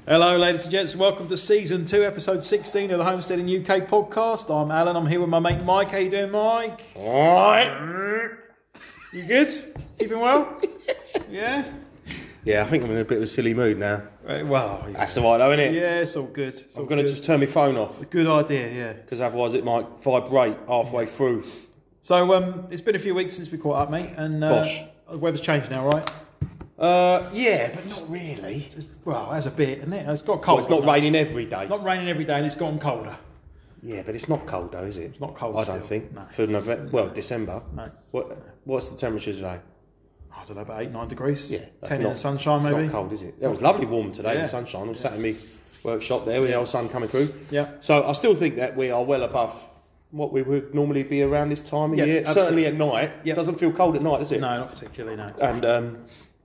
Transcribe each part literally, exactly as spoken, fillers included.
Hello, ladies and gents. Welcome to season two, episode sixteen of the Homesteading U K podcast. I'm Alan. I'm here with my mate Mike. How you doing, Mike? All right. You good? Keeping well? Yeah. Yeah, I think I'm in a bit of a silly mood now. Right, well, That's all right, though, isn't it? yeah, it's all good. It's I'm all going to good. just turn my phone off Good idea, yeah. because otherwise it might vibrate halfway through. So, um, it's been a few weeks since we caught up, mate, and uh, Gosh. the weather's changed now, right? Uh, yeah, but not really. It's, well, it has a bit, isn't it? It's got Well, cold. it's not raining every day. It's not raining every day, and it's gotten colder. Yeah, but it's not cold, though, is it? It's not cold I still. don't think. No. For November, well, December. No. What? What's the temperature today? I don't know, about eight, nine degrees. Yeah, that's ten not, in the sunshine, it's maybe. not cold, is it? It was lovely warm today, Yeah. the sunshine. I was sat in my workshop there with the old sun coming through. Yeah. So I still think that we are well above what we would normally be around this time of Yeah, year. absolutely. Certainly at night. Yeah. It doesn't feel cold at night, does it? No, not particularly, no. And um,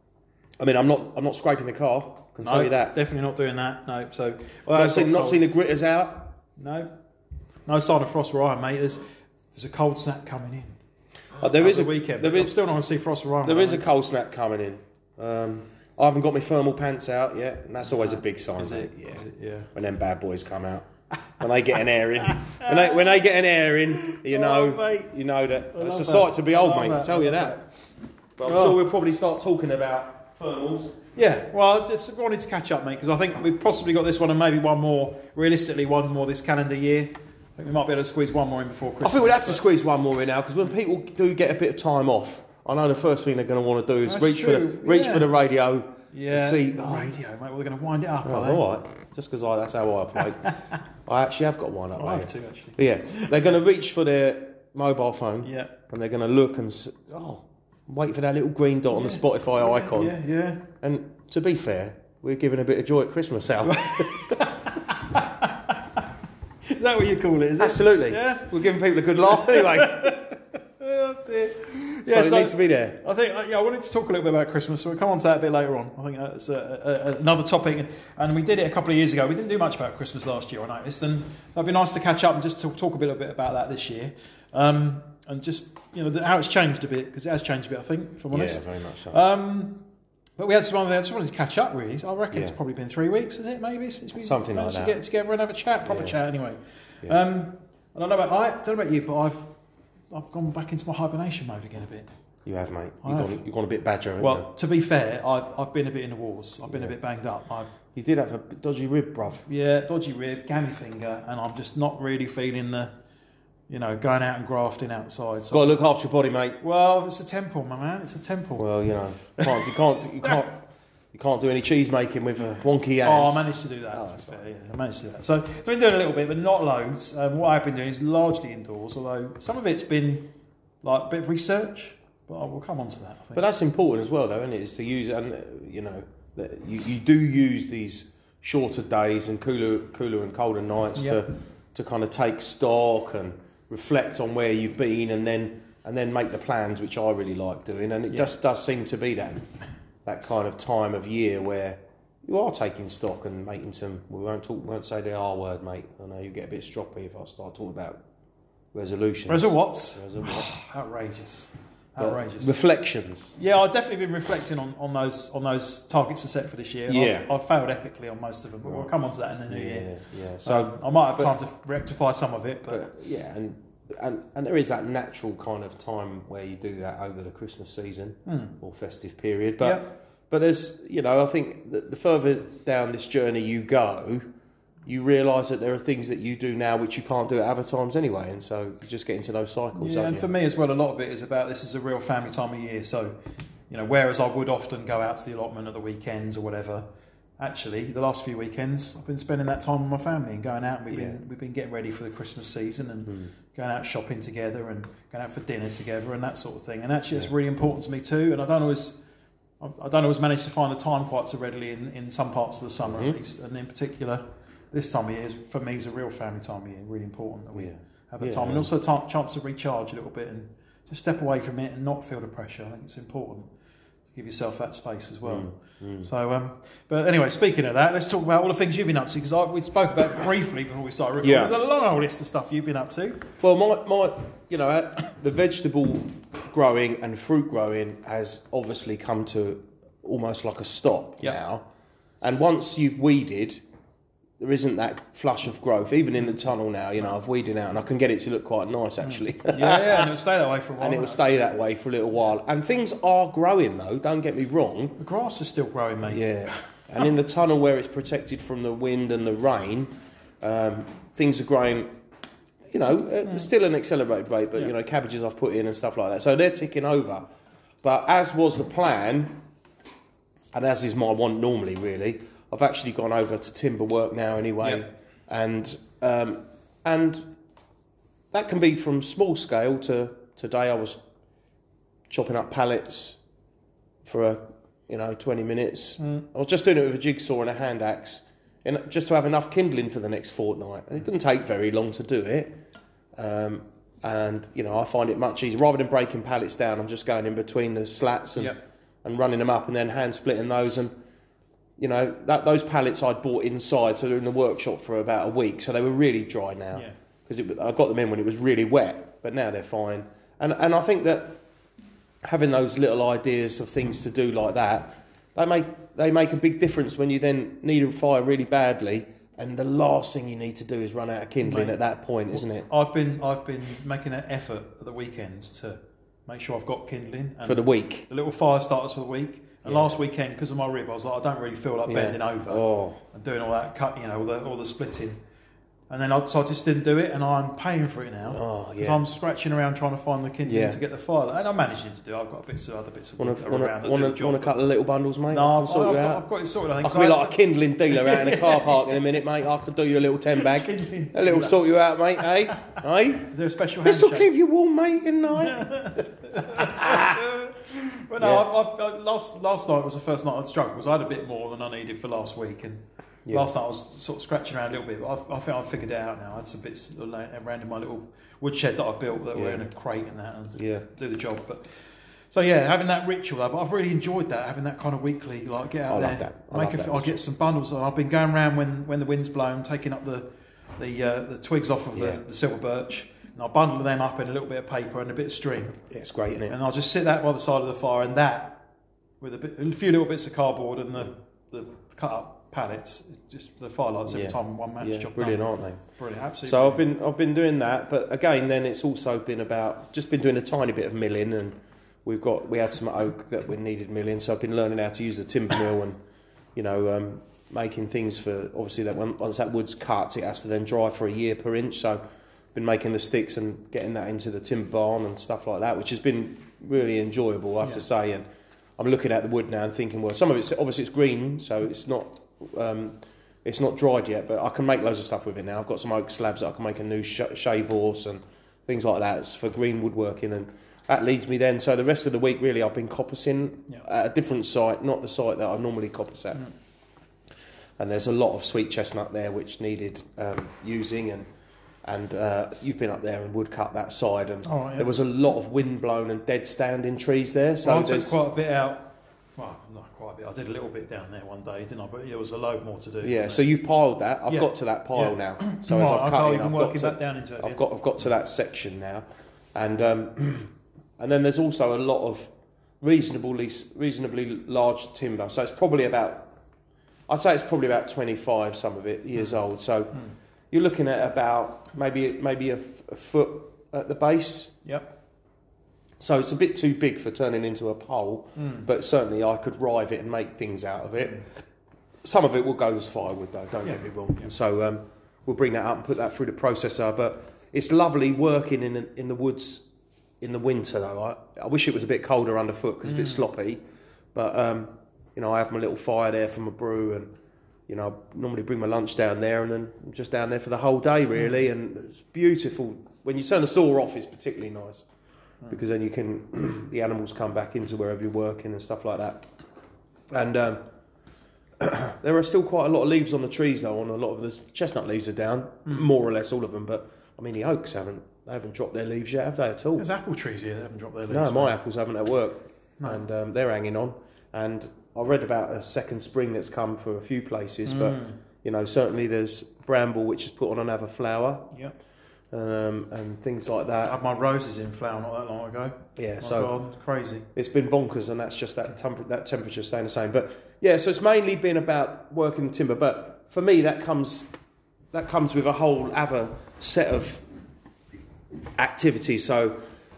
I mean, I'm not, I'm not scraping the car. I can No, tell you that. definitely not doing that. No, so well, Not it's seen, got not cold. seen the gritters out. No, no sign of frost where I am, mate. There's there's a cold snap coming in. Uh, there Over is the a weekend. There I'm is, still not going to see frost where I am. there is a mate. cold snap coming in. Um, I haven't got my thermal pants out yet, and that's always a big sign. Is it? Yeah. Is it? Yeah. When them bad boys come out, when they get an airing, when they when they get an airing, you know, Oh, mate. you know that I it's love a that. sight to behold, I love mate. I that. tell I you love that. But I'm Oh. sure we'll probably start talking about thermals. Yeah. Well, I just wanted to catch up, mate, because I think we've possibly got this one and maybe one more. Realistically, one more this calendar year. I think we might be able to squeeze one more in before I Christmas. think we'd have to but- squeeze one more in now because when people do get a bit of time off, I know the first thing they're going to want to do is That's reach for the true, reach yeah. for the radio Yeah. and see. Oh, radio, mate. We're going to wind it up. oh, are they? all right, just because that's how I operate. I actually have got one up I there. have two actually. But yeah, they're going to reach for their mobile phone Yeah. and they're going to look and s- oh, wait for that little green dot on the Yeah. Spotify icon. Yeah. Yeah. And to be fair, we're giving a bit of joy at Christmas out. Is that what you call it? Is it? Absolutely. Yeah. We're giving people a good laugh anyway. Oh, dear. so Yeah. it So, needs to be there. I think, uh, yeah, I wanted to talk a little bit about Christmas, so we'll come on to that a bit later on. I think that's a, a, another topic, and we did it a couple of years ago. We didn't do much about Christmas last year, I noticed, and so it'd be nice to catch up and just to talk a little bit about that this year, um, and just, you know, the, how it's changed a bit, because it has changed a bit, I think, if I'm honest. Yeah, very much so. Um, but we had some other, I just wanted to catch up, really. So I reckon it's Yeah. probably been three weeks, is it, maybe, since we Something like managed to that. get together and have a chat, proper Yeah. chat, anyway. Yeah. Um, and I don't know about, I don't know about you, but I've I've gone back into my hibernation mode again a bit. You have, mate. I You've have. gone, you've gone a bit badger, haven't Well, to be fair, I've, I've been a bit in the wars. I've been a Yeah. bit banged up. I've you? You did have a dodgy rib, bruv. yeah, dodgy rib, gammy finger, and I'm just not really feeling the, you know, going out and grafting outside. So, Got to look after your body, mate. well, it's a temple, my man. It's a temple. Well, you know, can't, you can't, you can't, you can't do any cheese making with a wonky hand. Oh, I managed to do that. Oh, to be that's fair, yeah, I managed to do that. So I've been doing a little bit, but not loads. Um, what I've been doing is largely indoors, although some of it's been like a bit of research. But I will come on to that, I think. But that's important as well, though, isn't it? Is to use, and uh, you know, that you, you do use these shorter days and cooler, cooler and colder nights Yep. to to kind of take stock and reflect on where you've been, and then and then make the plans, which I really like doing. And it Yeah. just does seem to be that that kind of time of year where you are taking stock and making some. We won't talk, won't say the R word, mate. I know you get a bit stroppy if I start talking about resolutions. Result what's Resolutions. outrageous, But outrageous. reflections. Yeah, I've definitely been reflecting on, on those on those targets I set for this year. Yeah. I've, I've failed epically on most of them, but we'll come on to that in the new Yeah, year. yeah. So So I might have but- time to rectify some of it, but, But yeah, and, and and there is that natural kind of time where you do that over the Christmas season Hmm. or festive period. But Yep. but there's, you know, I think that the further down this journey you go, you realise that there are things that you do now which you can't do at other times anyway, and so you just get into those cycles. yeah, don't and you? for me as well, a lot of it is about this is a real family time of year. So, you know, whereas I would often go out to the allotment at the weekends or whatever, actually the last few weekends I've been spending that time with my family and going out. And we've Yeah. been we've been getting ready for the Christmas season and Hmm. going out shopping together and going out for dinner together and that sort of thing. And actually, it's Yeah. really important to me too. And I don't always. I I don't always manage to find the time quite so readily in, in some parts of the summer Mhm. at least, and in particular, this time of year is, for me is a real family time of year. Really important that we Yeah. have a Yeah. time, and also a ta- chance to recharge a little bit and just step away from it and not feel the pressure. I think it's important to give yourself that space as well. Mm, mm. So, um, but anyway, speaking of that, let's talk about all the things you've been up to, because we spoke about it briefly before we started recording. Yeah. There's a long old list of stuff you've been up to. Well, my, my you know, uh, the vegetable growing and fruit growing has obviously come to almost like a stop Yep. now. And once you've weeded, there isn't that flush of growth. Even in the tunnel now, you know, I've weeded out and I can get it to look quite nice, actually. Yeah, yeah, and it'll stay that way for a while. And it will stay that way for a little while. And things are growing, though, don't get me wrong. The grass is still growing, mate. Yeah. And in the tunnel where it's protected from the wind and the rain, um, things are growing, you know, uh, still an accelerated rate, but, yeah. you know, cabbages I've put in and stuff like that. So they're ticking over. But as was the plan, and as is my want normally, really, I've actually gone over to timber work now anyway. Yep. And um, and that can be from small scale to today I was chopping up pallets for a, you know, twenty minutes. Mm. I was just doing it with a jigsaw and a hand axe, and just to have enough kindling for the next fortnight. And it didn't take very long to do it. Um, and, you know, I find it much easier. Rather than breaking pallets down, I'm just going in between the slats and, yep. and running them up and then hand splitting those. And, you know, that those pallets I'd bought inside, so they're in the workshop for about a week, so they were really dry now. Because yeah. I got them in when it was really wet, but now they're fine. And and I think that having those little ideas of things to do like that, they make they make a big difference when you then need a fire really badly, and the last thing you need to do is run out of kindling Mate, at that point, isn't it? I've been I've been making an effort at the weekends to make sure I've got kindling and for the week. The little fire starters for the week. And yeah. last weekend, because of my rib, I was like, I don't really feel like yeah. bending over oh. and doing all that cut, you know, all the all the splitting. And then I, so I just didn't do it, and I'm paying for it now. Oh, yeah. So I'm scratching around trying to find the kindling yeah. to get the fire, and I'm managing to do it. I've got bits of other bits of wood wanna, around wanna, that wanna, do the job. Want a couple of little bundles, mate? No, I've, sort I've, you got, out. I've got it sorted. I think I could be like a kindling dealer out in a car park in a minute, mate. I could do you a little ten bag, a little sort you out, mate. Hey, hey. Is there a special? This will handshake? keep you warm, mate, in night. But no, yeah. I've, I've, last last night was the first night I'd struggled because I had a bit more than I needed for last week, and yeah. last night I was sort of scratching around a little bit. But I, I think I've figured it out now. I had some bits around in my little woodshed that I built that yeah. were in a crate and that, and yeah. do the job. But so yeah, having that ritual, but I've really enjoyed that, having that kind of weekly, like get out I there, love that. I make love a, that I'll get some bundles. I've been going around when, when the wind's blown, taking up the the uh, the twigs off of yeah. the, the silver birch. And I'll bundle them up in a little bit of paper and a bit of string. Yeah, it's great, isn't it? And I'll just sit that by the side of the fire, and that, with a, bit, a few little bits of cardboard and the, the cut up pallets, just the firelights every yeah. time one man's yeah, job brilliant, done. aren't they? Brilliant, absolutely. So brilliant. I've been I've been doing that, but again, then it's also been about just been doing a tiny bit of milling, and we've got we had some oak that we needed milling, so I've been learning how to use the timber mill and you know um, making things for obviously that when, once that wood's cut, it has to then dry for a year per inch. So been making the sticks and getting that into the timber barn and stuff like that, which has been really enjoyable, I have yeah. to say. And I'm looking at the wood now and thinking, well, some of it's obviously it's green, so it's not um, it's not dried yet, but I can make loads of stuff with it now. I've got some oak slabs that I can make a new sh- shave horse and things like that. It's for green woodworking, and that leads me then. So the rest of the week, really, I've been coppicing yeah. at a different site, not the site that I normally coppice at. Mm. And there's a lot of sweet chestnut there which needed um, using, and and uh, you've been up there and wood cut that side, and oh, yeah. there was a lot of wind blown and dead standing trees there. So well, I took quite a bit out. Well, not quite a bit. I did a little bit down there one day, didn't I? But there was a load more to do. Yeah. So you've piled that. I've yeah. got to that pile yeah. now. So as right, I've cut in, I've got to, to, back down into it, I've yeah. got I've got to that section now, and um, and then there's also a lot of reasonably reasonably large timber. So it's probably about. I'd say it's probably about twenty-five, some of it, years mm. old. So mm. you're looking at about maybe maybe a, a foot at the base. Yep. So it's a bit too big for turning into a pole, mm. but certainly I could rive it and make things out of it. Mm. Some of it will go as firewood, though, don't yeah. get me wrong. Yeah. So um, we'll bring that up and put that through the processor. But it's lovely working in in the woods in the winter, though. I, I wish it was a bit colder underfoot because mm. it's a bit sloppy. But... Um, You know, I have my little fire there for my brew, and you know, I normally bring my lunch down there, and then I'm just down there for the whole day, really. Mm. And it's beautiful. When you turn the saw off, it's particularly nice mm. because then you can the animals come back into wherever you're working and stuff like that. And um, there are still quite a lot of leaves on the trees, though. On a lot of the chestnut leaves are down, mm. more or less all of them. But I mean, the oaks haven't they haven't dropped their leaves yet, have they at all? There's apple trees here that haven't dropped their leaves. No, my apples haven't at work, no. and um, they're hanging on. And I read about a second spring that's come for a few places, mm. but you know, certainly there's bramble which has put on another flower. Yep. um, and things like that. I had my roses in flower not that long ago. Yeah, My so God, crazy. it's been bonkers, and that's just that temp- that temperature staying the same. But yeah, so it's mainly been about working the timber. But for me, that comes that comes with a whole other set of activities. So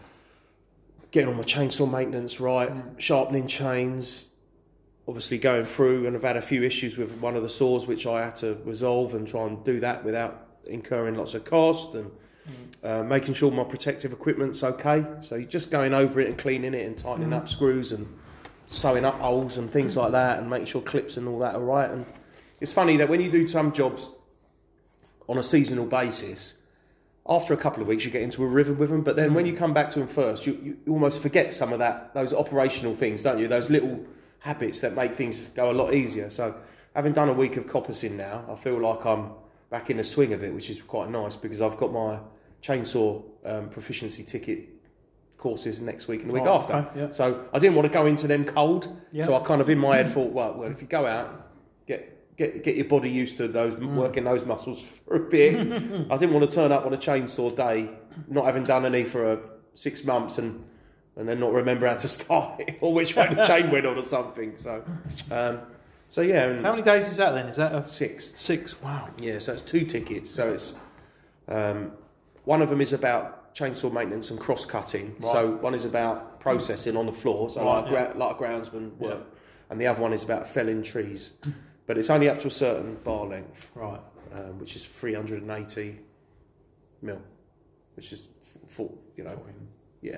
getting all my chainsaw maintenance right, mm. sharpening chains, obviously going through, and I've had a few issues with one of the saws which I had to resolve and try and do that without incurring lots of cost, and mm. uh, making sure my protective equipment's okay. So you're just going over it and cleaning it and tightening mm. up screws and sewing up holes and things like that, and making sure clips and all that are right. And it's funny that when you do some jobs on a seasonal basis, after a couple of weeks you get into a rhythm with them, but then mm. when you come back to them first, you, you almost forget some of that, those operational things, don't you? Those little habits that make things go a lot easier. So having done a week of coppicing now, I feel like I'm back in the swing of it, which is quite nice, because I've got my chainsaw um, proficiency ticket courses next week and the week oh, after. Okay, yeah. So I didn't want to go into them cold, yeah. so I kind of in my head thought, well, well, if you go out, get get get your body used to those mm. working those muscles for a bit. I didn't want to turn up on a chainsaw day, not having done any for uh, six months, and and then not remember how to start it or which way the chain went on or something. So, um, so yeah. And so how many days is that then? Is that a six? Six. Wow. Yeah. So it's two tickets. So it's um, one of them is about chainsaw maintenance and cross cutting. Right. So one is about processing on the floor, so right, like, yeah. gra- like a groundsman work, yeah. and the other one is about felling trees. But it's only up to a certain bar length, right? Um, which is three hundred eighty mil, which is full, you know, yeah.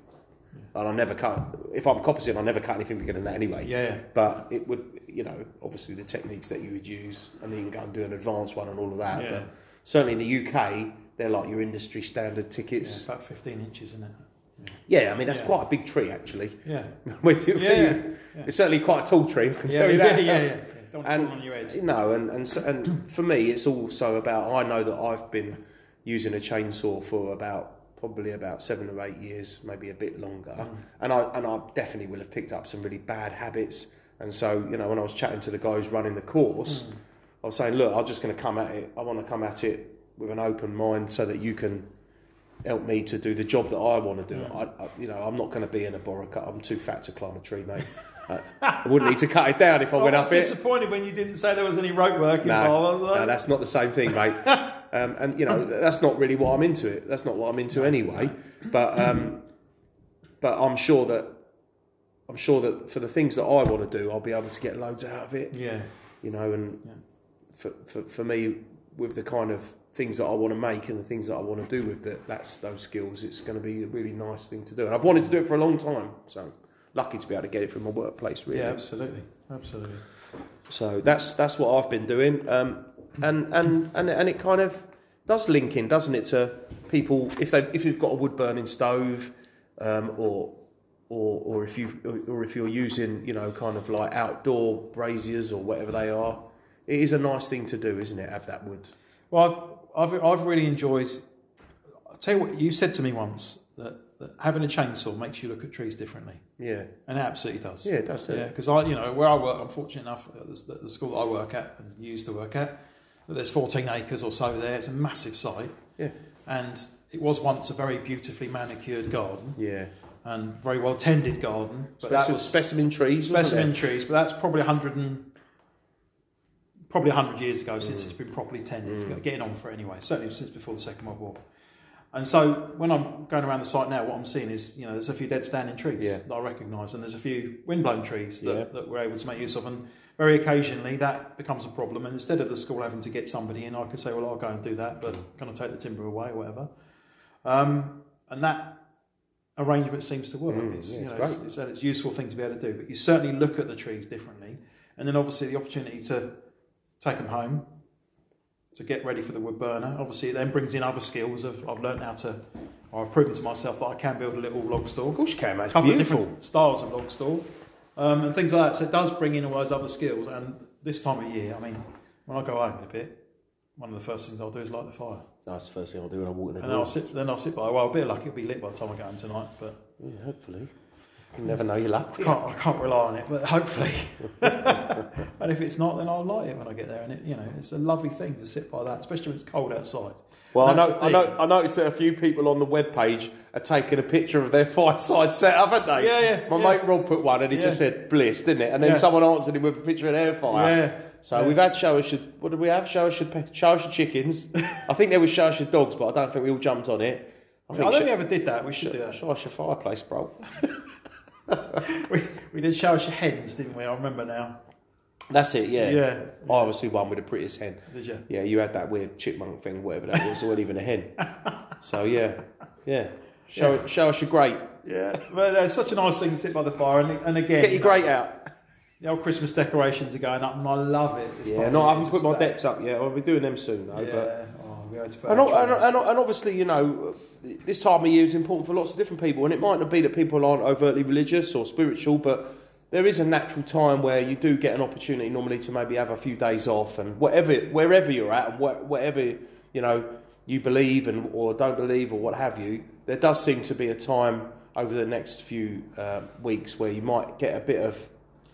yeah. And I never cut. If I'm coppicing, I never cut anything bigger than that anyway. Yeah. But it would, you know, obviously the techniques that you would use, and you can go and do an advanced one and all of that. Yeah. But certainly in the U K, they're like your industry standard tickets. Yeah, about fifteen inches, isn't it? Yeah, yeah I mean that's yeah. quite a big tree actually. Yeah. When you, yeah, yeah. It's certainly quite a tall tree. I can yeah, tell you yeah, that. yeah, yeah. Don't and, fall on your head. No, and and so, and for me, it's also about. I know that I've been using a chainsaw for about probably about seven or eight years, maybe a bit longer, mm. and I and I definitely will have picked up some really bad habits. And so, you know, when I was chatting to the guy who's running the course, mm. I was saying, look, I'm just going to come at it. I want to come at it with an open mind, so that you can help me to do the job that I want to do. Mm. I, I, you know, I'm not going to be in a borrow. I'm too fat to climb a tree, mate. I wouldn't need to cut it down if I well, went I up it. I was disappointed when you didn't say there was any rope work involved. No, like... no, that's not the same thing, mate. um, and you know, that's not really what I'm into. It. That's not what I'm into anyway. But um, but I'm sure that I'm sure that for the things that I want to do, I'll be able to get loads out of it. Yeah. You know, and yeah. for, for for me, with the kind of things that I want to make and the things that I want to do with that, that's those skills. It's going to be a really nice thing to do, and I've wanted to do it for a long time. So. Lucky to be able to get it from my workplace, really. Yeah, absolutely, absolutely. So that's that's what I've been doing, um, and and and and it kind of does link in, doesn't it, to people if they if you've got a wood burning stove, um, or or or if you or if you're using you know kind of like outdoor braziers or whatever they are, it is a nice thing to do, isn't it? Have that wood. Well, I've I've, I've really enjoyed. I'll tell you what you said to me once that. That having a chainsaw makes you look at trees differently. Yeah. And it absolutely does. Yeah, it does. Yeah, because I, you know, where I work, I'm fortunate enough, at the, the school that I work at and used to work at, that there's fourteen acres or so there. It's a massive site. Yeah. And it was once a very beautifully manicured garden. Yeah. And very well tended garden. But Speci- that was specimen trees. Specimen trees, but that's probably a hundred and probably a hundred years ago since mm. it's been properly tended. Mm. It's getting on for it anyway. Certainly since before the Second World War. And so when I'm going around the site now, what I'm seeing is, you know, there's a few dead standing trees yeah. that I recognise, and there's a few windblown trees that, yeah. that we're able to make use of. And very occasionally that becomes a problem. And instead of the school having to get somebody in, I could say, well, I'll go and do that, but can I take the timber away or whatever? Um, and that arrangement seems to work. Mm, it's, yeah, you know, it's, it's, it's, it's a useful thing to be able to do. But you certainly look at the trees differently. And then obviously the opportunity to take them home, to get ready for the wood burner. Obviously, it then brings in other skills. Of I've learned how to, or I've proven to myself that I can build a little log store. Of course you can, mate. It's a couple beautiful. of different styles of log store, um, and things like that. So it does bring in all those other skills. And this time of year, I mean, when I go home in a bit, one of the first things I'll do is light the fire. That's the first thing I'll do when I walk in the and door. I'll sit, then I'll sit by. Well, a bit of luck, it'll be lit by the time I get home tonight. But yeah, hopefully. You never know your luck. I can't, I can't rely on it, but hopefully. And if it's not, then I'll light it when I get there. And it, you know, it's a lovely thing to sit by that, especially when it's cold outside. Well, I And that's know, the I thing. know, I noticed that a few people on the webpage are taking a picture of their fireside setup, haven't they? Yeah, yeah, My yeah. mate Rob put one, and he Yeah. just said "bliss," didn't it? And then Yeah. someone answered him with a picture of their fire. Yeah. So Yeah. we've had Showershire. What did we have? Showershire, pe- Showershire chickens. I think there was Showershire dogs, but I don't think we all jumped on it. I I think don't Sh- think we ever did that. We should do that. Showershire fireplace, bro. We, we did Showershire hens, didn't we? I remember now. That's it. Yeah. Yeah. I obviously won with the prettiest hen. Did you? Yeah, you had that weird chipmunk thing, whatever that was, or even a hen. So yeah, yeah. Show, Yeah. show us your grate. Yeah. But it's such a nice thing to sit by the fire. And, and again, Get your grate out. the old Christmas decorations are going up, and I love it. This Yeah, time no, of I year. haven't put my Just that- decks up yet. I'll be doing them soon, though. Yeah. But Oh, we had to put and, our and, tree and, and obviously, you know, this time of year is important for lots of different people, and it might not be that people aren't overtly religious or spiritual, but there is a natural time where you do get an opportunity normally to maybe have a few days off, and whatever, wherever you're at, and wh- whatever you know you believe and or don't believe or what have you, there does seem to be a time over the next few uh, weeks where you might get a bit of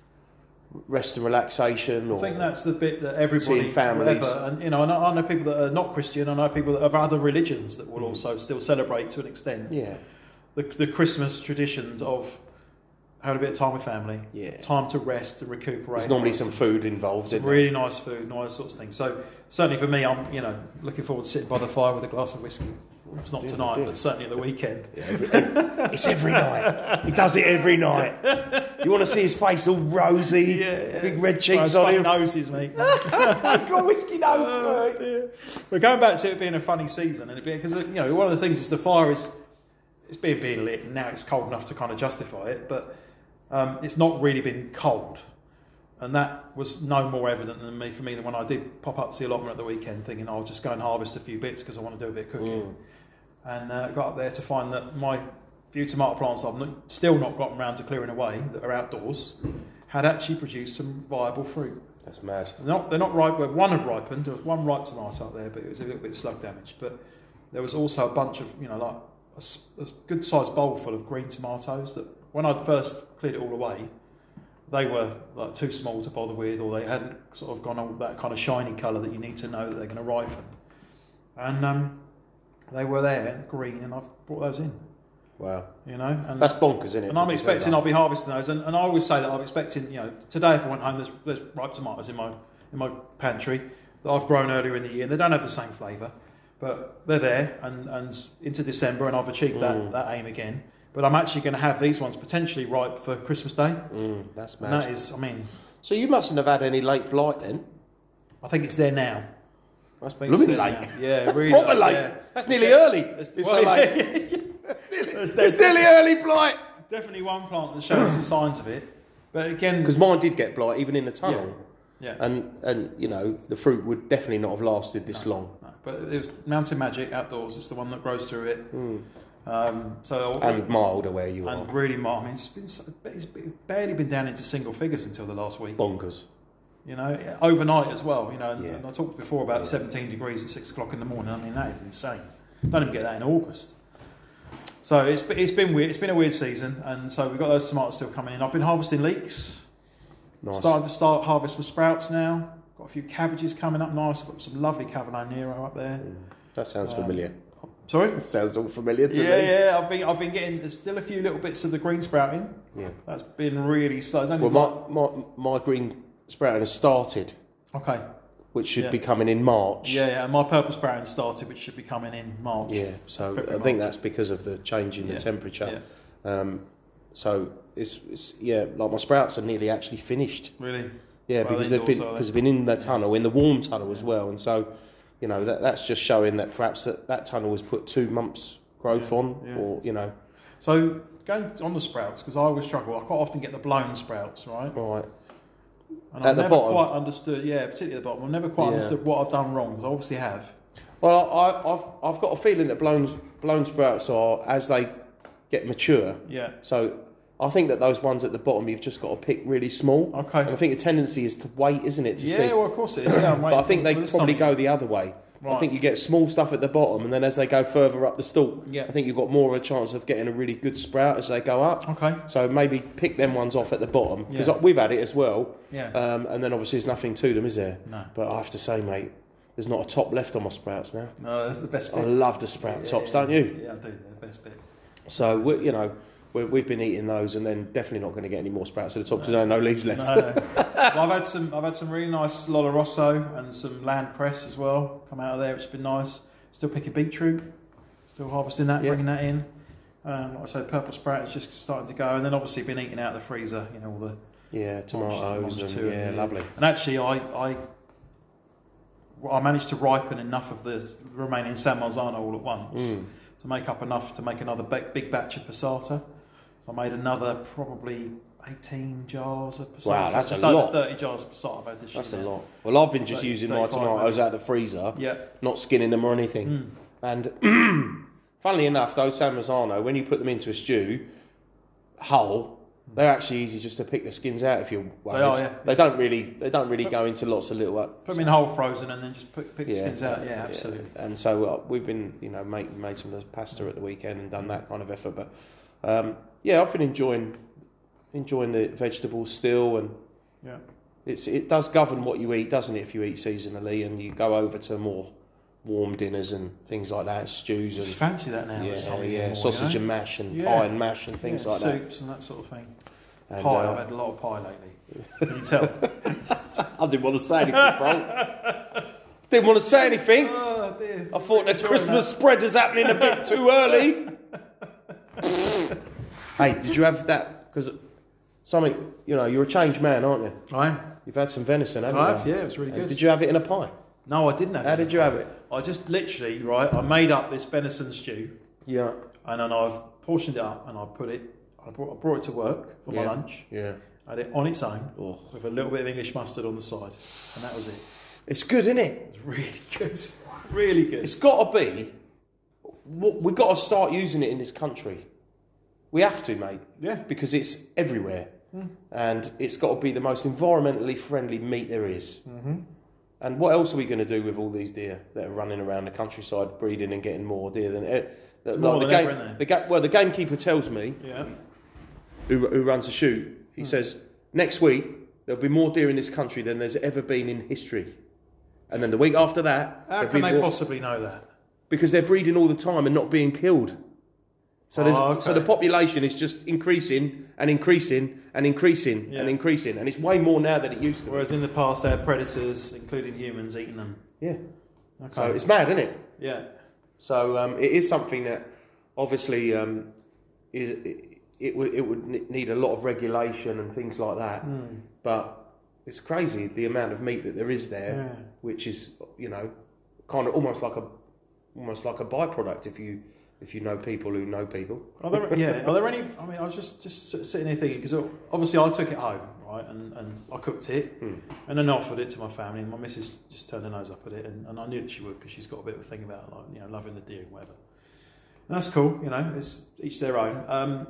rest and relaxation. Or I think that's the bit that everybody, seeing families. whatever, and you know, I know, I know people that are not Christian. I know people that have other religions that will also still celebrate to an extent yeah, the, the Christmas traditions of having a bit of time with family, yeah. time to rest and recuperate. There's normally some food involved. Some Isn't there? really nice food, nice sorts of things. So certainly for me, I'm you know looking forward to sitting by the fire with a glass of whiskey. It's not Yeah, tonight, yeah. but certainly at the weekend. Yeah, every- it's every night. He does it every night. You want to see his face all rosy, big red cheeks Oh, on him. noses, mate. He's got whiskey nose. Oh, mate. dear. We're going back to it being a funny season, and it being because you know one of the things is the fire is it's being being lit, and now it's cold enough to kind of justify it, but um, it's not really been cold, and that was no more evident than me for me than when I did pop up to the allotment at the weekend, thinking I'll just go and harvest a few bits because I want to do a bit of cooking, Mm. and uh, got up there to find that my few tomato plants I've not, still not gotten around to clearing away that are outdoors had actually produced some viable fruit. That's mad. They're not, they're not ripe. Well, one had ripened. There was one ripe tomato up there, but it was a little bit slug damaged. But there was also a bunch of, you know, like a, s- a good sized bowl full of green tomatoes that when I'd first cleared it all away, they were like too small to bother with, or they hadn't sort of gone all that kind of shiny colour that you need to know that they're going to ripen. And um, they were there, green, and I've brought those in, Wow. you know. And That's bonkers, isn't it? and I'm to expecting say I'll be harvesting those, and, and I always say that I'm expecting, you know, today if I went home, there's, there's ripe tomatoes in my in my pantry that I've grown earlier in the year, and they don't have the same flavour, but they're there, and, and into December, and I've achieved that, Mm. that aim again. But I'm actually going to have these ones potentially ripe for Christmas Day, that. Mm, that's and mad. that is, I mean, So you mustn't have had any late blight then? I think it's there now. That's I think it's blooming there late. now. Yeah, That's really proper late, late. yeah. That's nearly early. It's, It's well, so late. There's, It's there's nearly early blight. definitely one plant that's showing some signs of it, but again, Because mine did get blight even in the tunnel. yeah. And, and, you know, the fruit would definitely not have lasted this long. No, but it was Mountain Magic outdoors. It's the one that grows through it. Mm. Um, so And milder where you and are. really mild. I mean, it's been so- it's barely been down into single figures until the last week. Bonkers. You know, overnight as well. You know, and, Yeah. and I talked before about Yeah. seventeen degrees at six o'clock in the morning. I mean, that is insane. Don't even get that in August. So it's it's been weird. It's been a weird season, and so we've got those tomatoes still coming in. I've been harvesting leeks. Nice. Starting to start harvest some sprouts now. Got a few cabbages coming up nice. Got some lovely Cavallone Nero up there. Mm. That sounds Um, familiar. Sorry. Sounds all familiar to Yeah, me. yeah. I've been, I've been getting. There's still a few little bits of the green sprouting. Yeah. That's been really slow. It's only Well, my, my, my green sprouting has started, okay. which should Yeah. be coming in March. Yeah, yeah. And my purple sprouting started, which should be coming in March. Yeah, so February, I think March. that's because of the change in Yeah, the temperature. Yeah. Um, so it's, it's yeah, like my sprouts are nearly actually finished. Really. Yeah, Well, because they they've been also are because they've been in the tunnel, in the warm tunnel as well, and so you know that that's just showing that perhaps that, that tunnel was put two months growth Yeah, on, yeah. or you know, So going on the sprouts, because I always struggle. I quite often get the blown sprouts, right? right. And At I've the never bottom? quite understood. Yeah, particularly at the bottom. I've never quite Yeah. understood what I've done wrong, because I obviously have. Well, I, I've I've got a feeling that blown blown sprouts are as they get mature. Yeah. So I think that those ones at the bottom you've just got to pick really small. Okay. And I think the tendency is to wait, isn't it, to Yeah, see? well, of course it is. Yeah, I'm But I waiting think for- they for the probably summer. go the other way Right. I think you get small stuff at the bottom, and then as they go further up the stalk, Yeah. I think you've got more of a chance of getting a really good sprout as they go up. Okay. So maybe pick them ones off at the bottom, because Yeah. we've had it as well. Yeah. Um, and then obviously there's nothing to them, is there? No. But I have to say, mate, there's not a top left on my sprouts now. No, that's the best I bit. love the sprout Yeah, tops, yeah, don't you? Yeah, I do. They're the best bit. So we, you know, we, we've been eating those, and then definitely not going to get any more sprouts at the top because there are no leaves left. No, no. Well, I've had some. I've had some really nice Lola Rosso and some land press as well come out of there, which has been nice. Still picking beetroot, still harvesting that, Yeah. bringing that in. Um, like I said, purple sprout is just starting to go, and then obviously been eating out of the freezer. You know, all the Yeah, tomatoes Monster and too, yeah, yeah. lovely. And actually, I, I, well, I managed to ripen enough of the remaining San Marzano all at once Mm. to make up enough to make another big, big batch of passata. So I made another probably eighteen jars of passata. Wow, So that's just a over lot. thirty jars of passata I've had this That's a year. lot. Well, I've been just thirty, using my thirty-five tomatoes maybe. out of the freezer, Yeah. not skinning them or anything. Mm. And funnily enough, those San Marzano, when you put them into a stew whole, they're actually easy just to pick the skins out if you're worried. They are, yeah. They don't really, they don't really go into lots of little. Uh, Put them in whole frozen and then just pick, pick the Yeah. skins out. Yeah, absolutely. And so uh, we've been, you know, make, made some of the pasta at the weekend and done that kind of effort. But um, yeah, I've been enjoying enjoying the vegetables still, and Yeah. it's it does govern what you eat, doesn't it? If you eat seasonally and you go over to more warm dinners and things like that, stews and Just fancy that now. yeah, this time of yeah, year more, sausage you know? and mash and Yeah. pie and mash and things Yeah, like that. soups and that sort of thing. And, Pie. uh, I've had a lot of pie lately. Can you tell? I didn't want to say anything, bro. Didn't want to say anything. Oh dear. I thought the Enjoying Christmas that. spread is happening a bit too early. Hey, did you have that? Because something, you know, you're a changed man, aren't you? I am. You've had some venison, haven't I you? have. Yeah, it was really And good. did you have it in a pie? No, I didn't have How it. did you have it? I just literally, right, I made up this venison stew Yeah. and then I've portioned it up and I put it, I brought, I brought it to work for Yeah. my lunch. Yeah. I had it on its own Oh. with a little bit of English mustard on the side, and that was it. It's good, isn't it? It was really good. Really good. It's got to be. We've got to start using it in this country. We have to, mate. Yeah. Because it's everywhere. And it's got to be the most environmentally friendly meat there is. Mm-hmm. And what else are we going to do with all these deer that are running around the countryside breeding and getting more deer than eh, like more the than game? ever, isn't there? The ga- well, the gamekeeper tells me, Yeah. who, who runs a shoot, he says next week there'll be more deer in this country than there's ever been in history. And then the week after that, How there'll can be they more- possibly know that? because they're breeding all the time and not being killed. So there's Oh, okay. so the population is just increasing and increasing and increasing Yeah. and increasing, and it's way more now than it used to. Whereas in the past, they had predators, including humans, eating them. Yeah. Okay. So it's mad, isn't it? yeah. So um, it is something that obviously um, is, it, it would it would ne- need a lot of regulation and things like that. Mm. But it's crazy the amount of meat that there is there, Yeah. which is, you know, kind of almost like a almost like a byproduct if you if you know people who know people. Are there, yeah. Are there any? I mean, I was just just sitting here thinking because obviously I took it home, right, and, and I cooked it, Hmm. and then offered it to my family, and my missus just turned her nose up at it, and, and I knew that she would because she's got a bit of a thing about like you know loving the deer and whatever. And that's cool, you know. It's each their own. Um,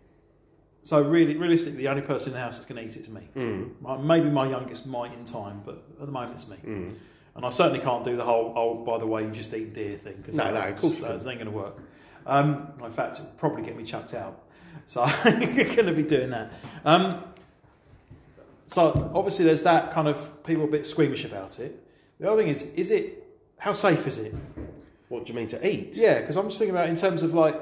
so really, realistically, the only person in the house that's going to eat it is me. Mm. My, maybe my youngest might in time, but at the moment it's me. Mm. And I certainly can't do the whole, oh, by the way, you just eat deer thing. Cause No, that, no, of course you that couldn't. ain't going to work. Um, in fact, it'll probably get me chucked out. So I'm going to be doing that. Um, so obviously there's that kind of, people a bit squeamish about it. The other thing is, is it, how safe is it? What do you mean to eat? Yeah, because I'm just thinking about in terms of like,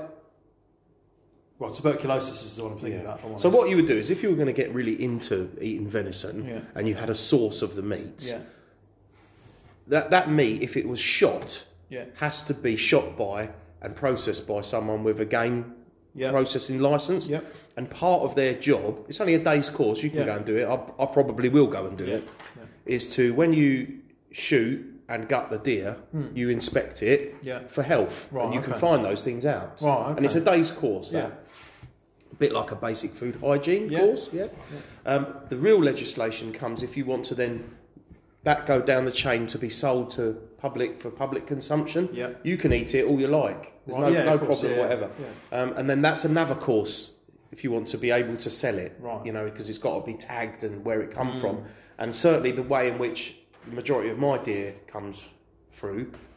well, tuberculosis is what I'm thinking about. if I'm So honest. what you would do is if you were going to get really into eating venison Yeah. and you had a source of the meat, Yeah, that, that meat, if it was shot, yeah, has to be shot by and processed by someone with a game yeah. processing licence. Yep. And part of their job, it's only a day's course, you can Yeah. go and do it, I, I probably will go and do Yeah. it, Yeah. is to, when you shoot and gut the deer, you inspect it Hmm. Yeah. for health. Right, and you can okay. find those things out. Right, And it's a okay. day's course. Yeah. That. A bit like a basic food hygiene Yeah. course. Yeah. Um, the real legislation comes if you want to then that go down the chain to be sold to public for public consumption. Yeah. You can eat it all you like. There's Right, no, yeah, no of course, problem yeah, whatever. yeah. Um, and then that's another course if you want to be able to sell it. Right. You know, because it's got to be tagged and where it come Mm. from. And certainly the way in which the majority of my deer comes through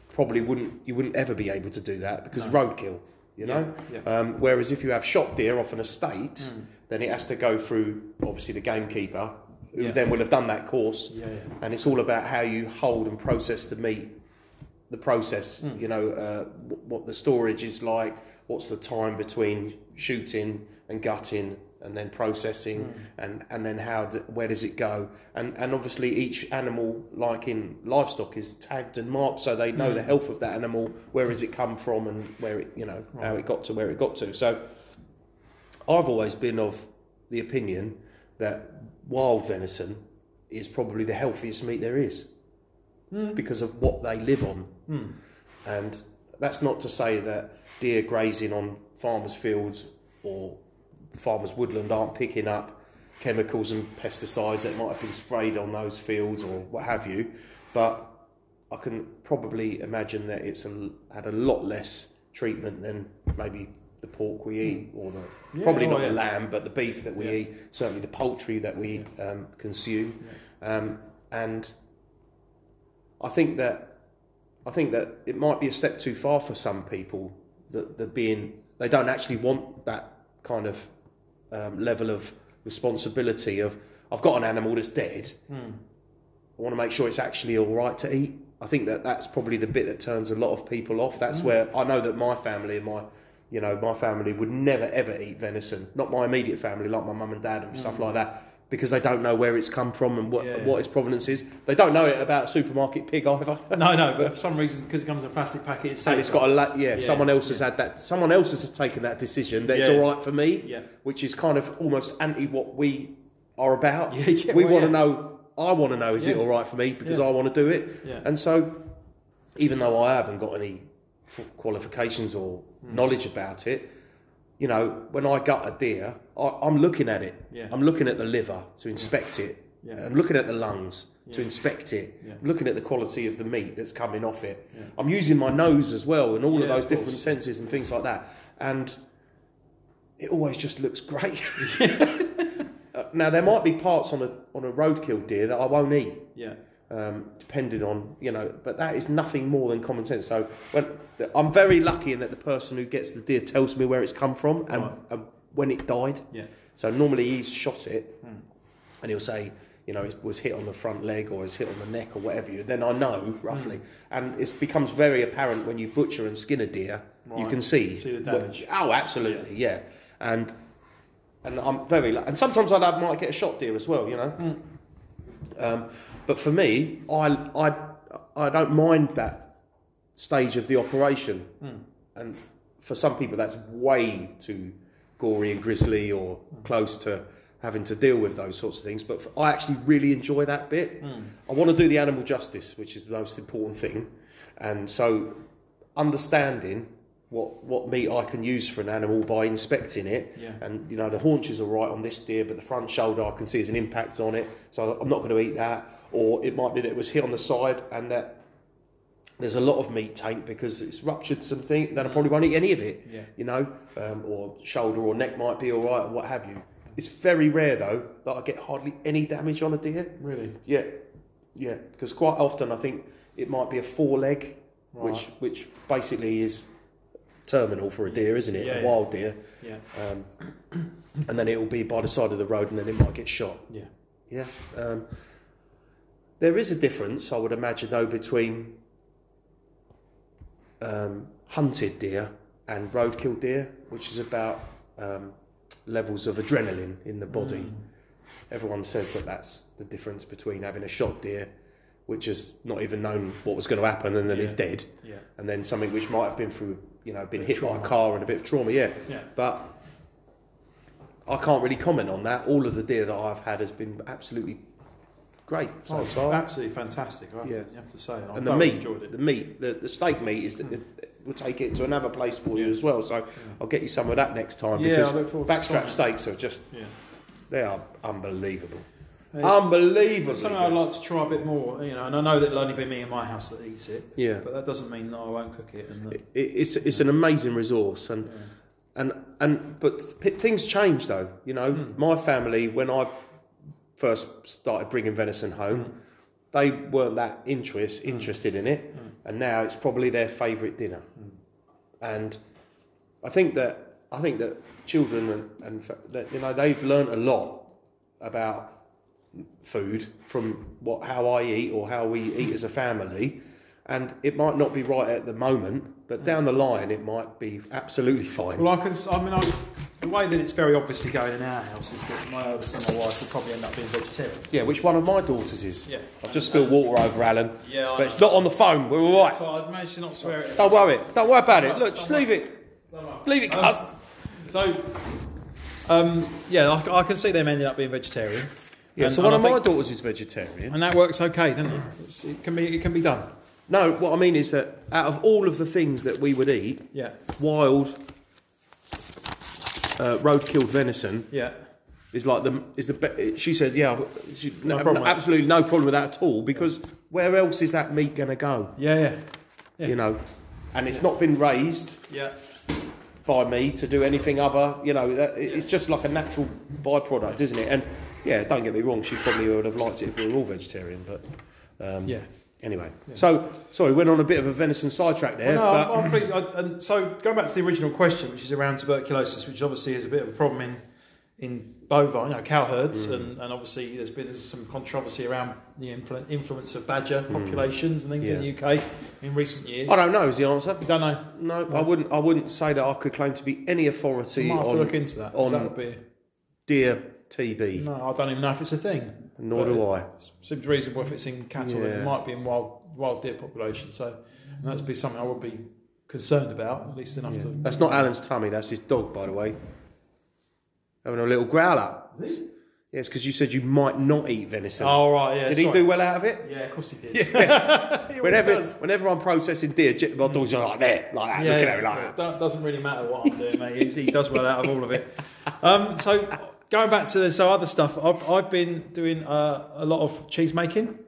probably wouldn't you wouldn't ever be able to do that because No. roadkill, you know. Yeah, yeah. Um, whereas if you have shot deer off an estate, Mm. then it has to go through obviously the gamekeeper, who Yeah. then will have done that course, Yeah, yeah. and it's all about how you hold and process the meat, the process. Mm. You know uh, w- what the storage is like, what's the time between shooting and gutting and then processing, Mm. and, and then how do, where does it go, and and obviously each animal, like in livestock, is tagged and marked so they know Mm. the health of that animal, where has it come from, and where it, you know, Right. how it got to where it got to. So I've always been of the opinion that wild venison is probably the healthiest meat there is, Mm. because of what they live on. Mm. And that's not to say that deer grazing on farmers' fields or farmers' woodland aren't picking up chemicals and pesticides that might have been sprayed on those fields or what have you, but I can probably imagine that it's a, had a lot less treatment than maybe the pork we eat, or the Yeah, probably oh, not yeah. the lamb, but the beef that we Yeah. eat, certainly the poultry that we um, consume, um, and I think that I think that it might be a step too far for some people. That that being they don't actually want that kind of um, level of responsibility of I've got an animal that's dead. Mm. I want to make sure it's actually all right to eat. I think that that's probably the bit that turns a lot of people off. That's Mm. where I know that my family and my, you know, my family would never ever eat venison. Not my immediate family, like my mum and dad and stuff like that, because they don't know where it's come from and what Yeah, yeah. what its provenance is. They don't know it about supermarket pig either. No, no, but for some reason, because it comes in a plastic packet, it's safe. And it's got a la- yeah, Yeah, someone else has yeah. had that. Someone else has taken that decision that it's Yeah. all right for me, Yeah. which is kind of almost anti what we are about. Yeah, yeah, we well, want to yeah. know. I want to know is it Yeah. all right for me because Yeah. I want to do it. Yeah. And so, even though I haven't got any f- qualifications or Mm. knowledge about it, you know, when I gut a deer, I, I'm looking at it. Yeah. I'm looking at the liver to inspect it. Yeah. I'm looking at the lungs to Yeah. inspect it. Yeah. I'm looking at the quality of the meat that's coming off it. Yeah. I'm using my nose as well and all Yeah, of those of different course. senses and things like that. And it always just looks great. Uh, now, there might be parts on a on a roadkill deer that I won't eat. Yeah. Um, depending on, you know, but that is nothing more than common sense. So when I'm very lucky in that the person who gets the deer tells me where it's come from and, Right. and when it died. Yeah. So normally he's shot it Mm. and he'll say, you know, it was hit on the front leg or it's hit on the neck or whatever. You then I know roughly, Mm. and it becomes very apparent when you butcher and skin a deer. You Right. can see, See the what- damage. oh, absolutely, yeah. And and I'm very lu- and sometimes I might get a shot deer as well, you know. Mm. Um, but for me, I I I don't mind that stage of the operation, Mm. and for some people that's way too gory and grisly or close to having to deal with those sorts of things. But for, I actually really enjoy that bit. Mm. I want to do the animal justice, which is the most important thing, and so understanding what what meat I can use for an animal by inspecting it, Yeah. and you know the haunches are right on this deer, but the front shoulder I can see is an impact on it, so I'm not going to eat that. Or it might be that it was hit on the side and that there's a lot of meat taint because it's ruptured something, then I probably won't eat any of it. Yeah. You know, um, or shoulder or neck might be all right, or what have you. It's very rare though that I get hardly any damage on a deer. Really? Yeah, yeah, because quite often I think it might be a foreleg, Right. which which basically is terminal for a deer, isn't it? Yeah, a yeah. wild deer. Yeah. Um, and then it will be by the side of the road, and then it might get shot. Yeah. Yeah. Um, there is a difference, I would imagine, though, between um, hunted deer and roadkill deer, which is about um, levels of adrenaline in the body. Mm. Everyone says that that's the difference between having a shot deer, which has not even known what was going to happen, and then Yeah. is dead, Yeah. and then something which might have been through, you know, been Bit hit of by a trauma. car and a bit of trauma. Yeah. Yeah. But I can't really comment on that. All of the deer that I've had has been absolutely great so Oh, it's far. absolutely fantastic. I have, Yeah. to, you have to say. And, I And the thoroughly meat, enjoyed it. the meat, the, the steak meat is. Mm. It, we'll take it to another place for you Yeah. as well. So I'll get you some of that next time, Yeah, because I look forward to backstrap trying it. steaks are just Yeah. they are unbelievable, It's- unbelievable. It's something I'd like to try a bit more, you know, and I know that it'll only be me in my house that eats it, Yeah, but that doesn't mean that I won't cook it. And that, it, it's it's an amazing resource, and yeah. and and but p- things change though. You know, Mm. my family, when I first started bringing venison home, they weren't that interest interested in it, Mm. and now it's probably their favourite dinner. Mm. And I think that I think that children and, and fa- that, you know, they've learnt a lot about food from what how I eat or how we eat as a family, and it might not be right at the moment, but down the line it might be absolutely fine. Well, I can. I mean, I, the way that it's very obviously going in our house is that my eldest and my wife will probably end up being vegetarian. Yeah, which one of my daughters is? Yeah. I've just spilled water over Alan. Yeah, I but it's know. not on the phone. We're all right. So I'd managed to not swear it. Don't worry. Don't worry about it. No, Look, just don't leave worry. it. Don't worry. Leave it, Um, cuz. So, um, yeah, I, I can see them ending up being vegetarian. Yeah, And- so and one I of my think- daughters is vegetarian. and that works okay, doesn't it? It's, it can be. It can be done. No, what I mean is that out of all of the things that we would eat, Yeah. wild, uh, road-killed venison Yeah. is like the is the be- she said yeah she, No no, problem with it. absolutely no problem with that at all, because where else is that meat going to go? Yeah. Yeah. Yeah. You know, and it's not been raised Yeah. by me to do anything other. You know, that, it's just like a natural byproduct, isn't it? And yeah, don't get me wrong, she probably would have liked it if we were all vegetarian, but um, Yeah. Anyway, so sorry, went on a bit of a venison sidetrack there. Well, no, but I'm, I'm pleased. I, and so going back to the original question, which is around tuberculosis, which obviously is a bit of a problem in in bovine, you know, cow herds, Mm. and, and obviously there's been some controversy around the influ- influence of badger populations and things in Yeah. the U K in recent years. I don't know is the answer. You don't know. No, I wouldn't. I wouldn't say that I could claim to be any You authority might have on, to look into that. 'cause on that would be, deer T B. no, I don't even know if it's a thing. Nor But do I. It seems reasonable if it's in cattle. Yeah. It might be in wild wild deer populations. So that would be something I would be concerned about, at least enough Yeah. to. That's not Alan's tummy. That's his dog, by the way. Having a little growler. Is it? Yes, because you said you might not eat venison. Oh right, yeah. Did he sorry. do well out of it? Yeah, of course he did. He Whenever, does. whenever I'm processing deer, j- my dog's like there, like that, Yeah, looking at me like that. that doesn't really matter what I'm doing, mate. He's, he does well out of all of it. Um, so going back to the, so other stuff, I've, I've been doing uh, a lot of cheese making.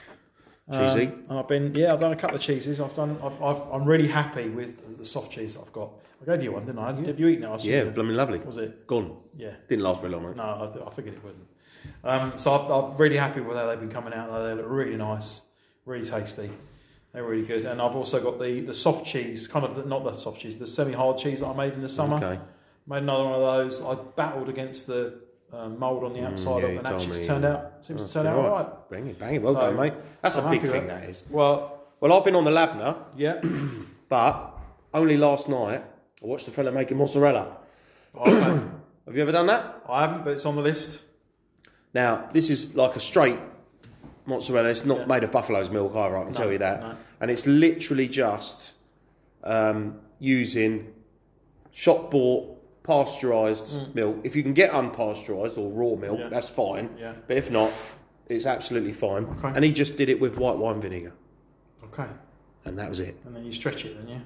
Cheesy. Um, and I've been, yeah, I've done a couple of cheeses. I've done, I've, I've, I'm really happy with the soft cheese that I've got. I gave you one, didn't I? Have you eaten it? I saw Yeah, you. blooming lovely. Was it? Gone. Yeah. Didn't last very long, mate. No, I, I figured it wouldn't. Um, so I've, I'm really happy with how they've been coming out. They look really nice, really tasty. They're really good. And I've also got the, the soft cheese, kind of the, not the soft cheese, the semi-hard cheese that I made in the summer. Okay. Made another one of those. I battled against the uh, mould on the outside yeah, of you it, and told actually me, it's turned yeah. out, seems Oh, to turn it's out been all right. right. Bang it, bang it. Well So, done, mate. That's I'm a big happy with thing, it. that is. Well, Well, I've been on the Labner, yeah. but only last night I watched the fella making mozzarella. I haven't, Have you ever done that? I haven't, but it's on the list. Now, this is like a straight mozzarella. It's not Yeah. made of buffalo's milk either, I can No, tell you that. no. And it's literally just um, using shop-bought, pasteurised milk. If you can get unpasteurised or raw milk, Mm. Yeah. that's fine. Yeah. But if not, it's absolutely fine. Okay. And he just did it with white wine vinegar. Okay. And that was it. And then you stretch it, then, yeah?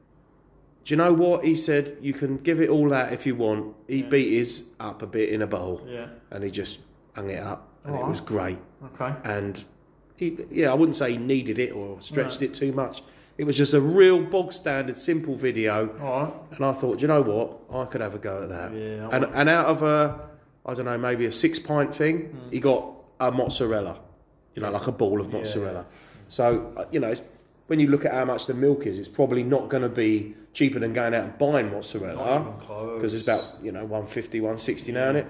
Do you know what? He said, you can give it all that if you want. He Yeah. beat his up a bit in a bowl. Yeah. And he just hung it up. And it Alright. was great. Okay. And he, yeah, I wouldn't say he needed it or stretched it too much. It was just a real bog standard, simple video. All right. And I thought, do you know what? I could have a go at that. Yeah, I and would. and out of a, I don't know, maybe a six pint thing, Hmm. he got a mozzarella. You know, like a ball of Yeah. mozzarella. So uh, you know, it's, when you look at how much the milk is, it's probably not going to be cheaper than going out and buying Not mozzarella even close. because it's about you know one fifty, one sixty now in it.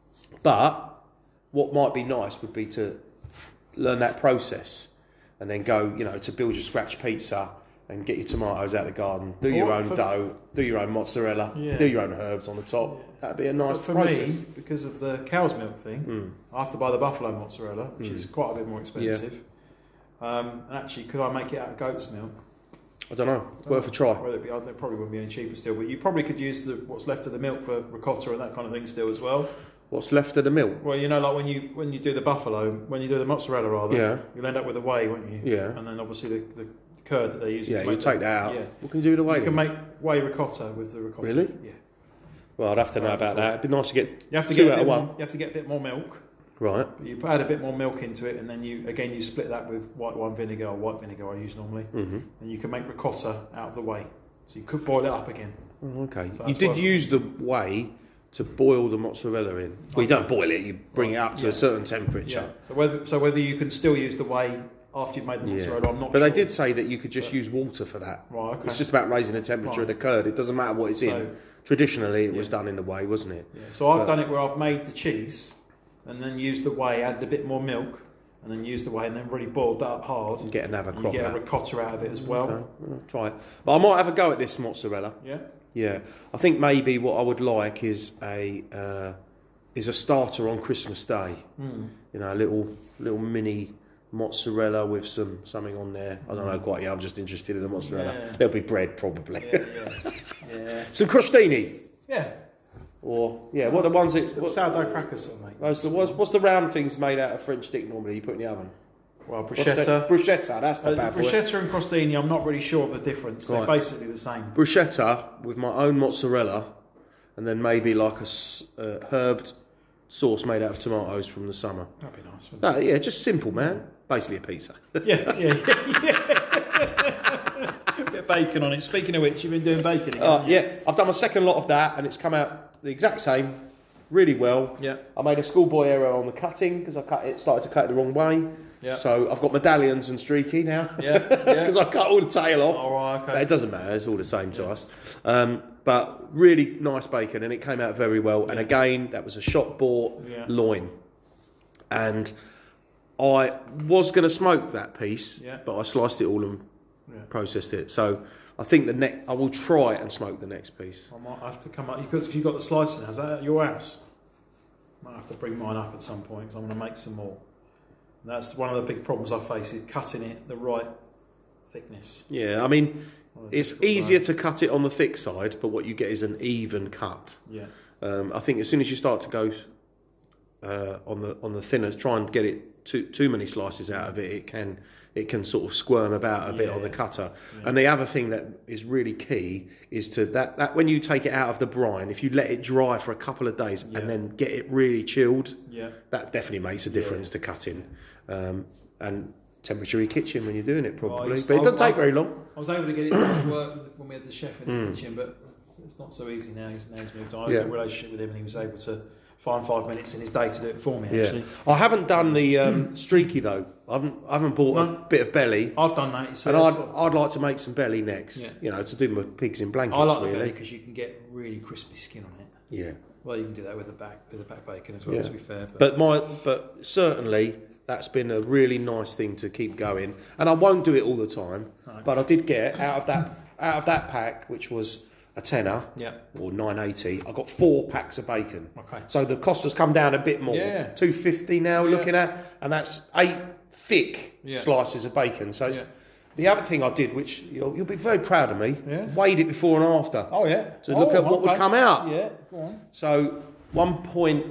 But what might be nice would be to learn that process and then go, you know, to build your scratch pizza and get your tomatoes out of the garden, do your Or own for- dough, do your own mozzarella, Yeah. do your own herbs on the top. Yeah. That'd be a But nice for process. me, because of the cow's milk thing, Mm. I have to buy the buffalo mozzarella, which Mm. is quite a bit more expensive. Um, and actually, could I make it out of goat's milk? I don't know. Worth a try. Whether it be, I don't, it probably wouldn't be any cheaper still, but you probably could use the what's left of the milk for ricotta and that kind of thing still as well. What's left of the milk? Well, you know, like when you when you do the buffalo, when you do the mozzarella rather, Yeah. you'll end up with a whey, won't you? Yeah. And then obviously the, the curd that they use. Yeah, to you make take the- that out. Yeah. What can you do with the You whey? can make whey ricotta with the ricotta. Really? Yeah. Well, I'd have to know about that. It'd be nice to get You have to two get a out bit of one. more, you have to get a bit more milk. Right. But you add a bit more milk into it, and then you again you split that with white wine vinegar or white vinegar I use normally, Mm-hmm. and you can make ricotta out of the whey. So you could boil it up again. Oh, okay. So You that's did worth- use the whey to boil the mozzarella in. Well, you don't boil it; you bring it up to Yeah. a certain temperature. Yeah. So whether so whether you can still use the whey after you've made the Yeah. mozzarella, I'm not But sure. they did say that you could just But- use water for that. Right, okay. It's just about raising the temperature Right. of the curd. It doesn't matter what it's So- in. Traditionally, it was Yeah. done in the whey, wasn't it? Yeah. So I've But- done it where I've made the cheese and then used the whey, added a bit more milk, and then used the whey, and then really boiled that up hard. And get another And you crop get a out. ricotta out of it as well. Okay, well, try it. But I might have a go at this mozzarella. Yeah. Yeah, I think maybe what I would like is a uh, is a starter on Christmas Day. Mm. You know, a little little mini mozzarella with some something on there. I don't know quite yet. I'm just interested in the mozzarella. Yeah. There'll be bread probably. Yeah. Yeah. yeah. Some crostini Yeah. or yeah, what are the ones that Little what, sourdough crackers, sort of, mate. what's, the, what's, what's the round things made out of French stick normally? You put in the oven. Well, What's bruschetta. the- bruschetta. That's the Uh, bad boy. bruschetta and crostini, I'm not really sure of the difference. They're Right. basically the same. Bruschetta with my own mozzarella, and then maybe like a s- uh, herbed sauce made out of tomatoes from the summer. That'd be nice, wouldn't No, yeah, just simple, man. Basically a pizza. it? Yeah, yeah, yeah. Bit of bacon on it. Speaking of which, you've been doing bacon again. Uh, haven't you? yeah, I've done my second lot of that, and it's come out the exact same, really well. Yeah. I made a schoolboy error on the cutting because I cut it, started to cut it the wrong way. Yeah. So I've got medallions and streaky now. Yeah, yeah. Because I cut all the tail off. All right, okay. But it doesn't matter, it's all the same to us. Um, but really nice bacon, and it came out very well. And Yeah. again, that was a shop bought Yeah. loin. And I was going to smoke that piece, Yeah. but I sliced it all and Yeah. processed it. So I think the next, I will try and smoke the next piece. I might have to come up. You've got, you've got the slicer now. Is that at your house? Might have to bring mine up at some point because I'm going to make some more. And that's one of the big problems I face is cutting it the right thickness. Yeah, I mean, One of the it's difficult easier ones. to cut it on the thick side, but what you get is an even cut. Yeah. Um, I think as soon as you start to go uh, on the on the thinner, try and get it too too many slices out of it, it can it can sort of squirm about a bit Yeah. on the cutter. Yeah. And the other thing that is really key is to that, that when you take it out of the brine, if you let it dry for a couple of days Yeah. and then get it really chilled, Yeah. that definitely makes a difference Yeah. to cutting. Um, and temperature of your kitchen when you're doing it, Well, I probably. used but to- it doesn't I- take very long. I was able to get it to work with- when we had the chef in the Mm. kitchen, but it's not so easy now. He's, now he's moved on. I had Yeah. a good relationship with him, and he was able to find five minutes in his day to do it for me. Yeah, Actually, I haven't done the um, streaky though. I haven't, I haven't bought No. a bit of belly, I've done that. So and that's I'd, what- I'd like to make some belly next. Yeah. You know, to do my pigs in blankets. I like the belly really. because you can get really crispy skin on it. Yeah, Well, you can do that with the back, with the back bacon as well. Yeah. To be fair, but my, but certainly that's been a really nice thing to keep going. And I won't do it all the time, No. but I did get out of that out of that pack, which was a tenner yeah, or nine eighty. I got four packs of bacon. okay, So the cost has come down a bit more. Yeah. two fifty now Yeah. looking at, and that's eight thick Yeah. slices of bacon. So it's, Yeah. the other thing I did, which you'll, you'll be very proud of me, Yeah. weighed it before and after oh yeah, to look at what would come out. Yeah, go on. So one point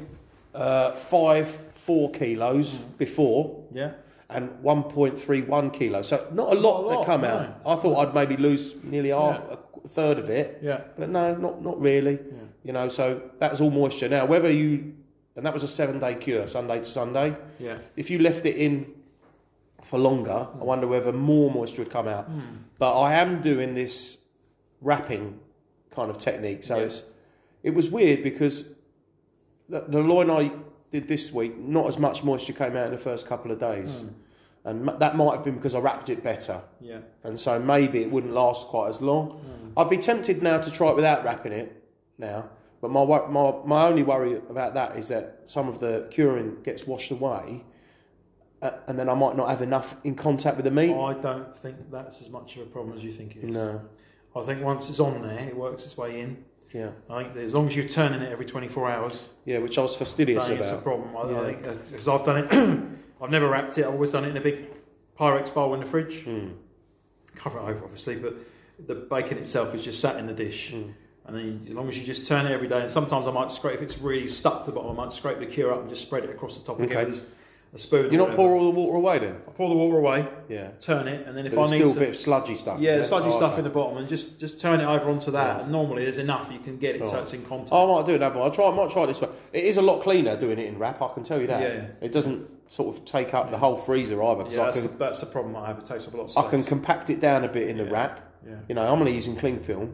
five four kilos Mm. before Yeah, and one point three one kilos. So not a lot, Not a lot, that come no. out. I thought I'd maybe lose nearly half, Yeah. a third of it. yeah, But no, not not really. yeah. You know, so that was all moisture. Now, whether you, and that was a seven day cure, Sunday to Sunday. Yeah. If you left it in for longer, I wonder whether more moisture would come out. Mm. But I am doing this wrapping kind of technique. So Yeah. it's, it was weird because the, the loin I did this week, not as much moisture came out in the first couple of days. Mm. And m- that might have been because I wrapped it better. Yeah. And so maybe it wouldn't last quite as long. Mm. I'd be tempted now to try it without wrapping it now. But my, wor- my my only worry about that is that some of the curing gets washed away, uh, and then I might not have enough in contact with the meat. I don't think that's as much of a problem as you think it is. No, I think once it's on there, it works its way in. yeah, I think that as long as you're turning it every twenty-four hours, yeah, which I was I fastidious don't think it's a about. problem. I, Yeah. I think because I've done it, I've never wrapped it. I've always done it in a big Pyrex bowl in the fridge. Mm. Cover it over, obviously, but the bacon itself is just sat in the dish. Mm. And then you, as long as you just turn it every day, and sometimes I might scrape, if it's really stuck to the bottom, I might scrape the cure up and just spread it across the top Okay. again with a spoon. or You not whatever. pour all the water away then? I pour the water away, Yeah. turn it, and then if But I there's need still to, a bit of sludgy stuff. yeah, is there? sludgy Oh, stuff okay. in the bottom, and just just turn it over onto that. Yeah. And normally there's enough. You can get it so Right. it's in contact. Oh, I might do it that way. I try. I might try it this way. It is a lot cleaner doing it in wrap. I can tell you that. Yeah. It doesn't sort of take up the Yeah. whole freezer either. Because Yeah, I that's, can the, that's the problem I have. It takes up a lot of I space. can compact it down a bit in the Yeah. wrap. Yeah, You know, I'm only using cling film, yeah,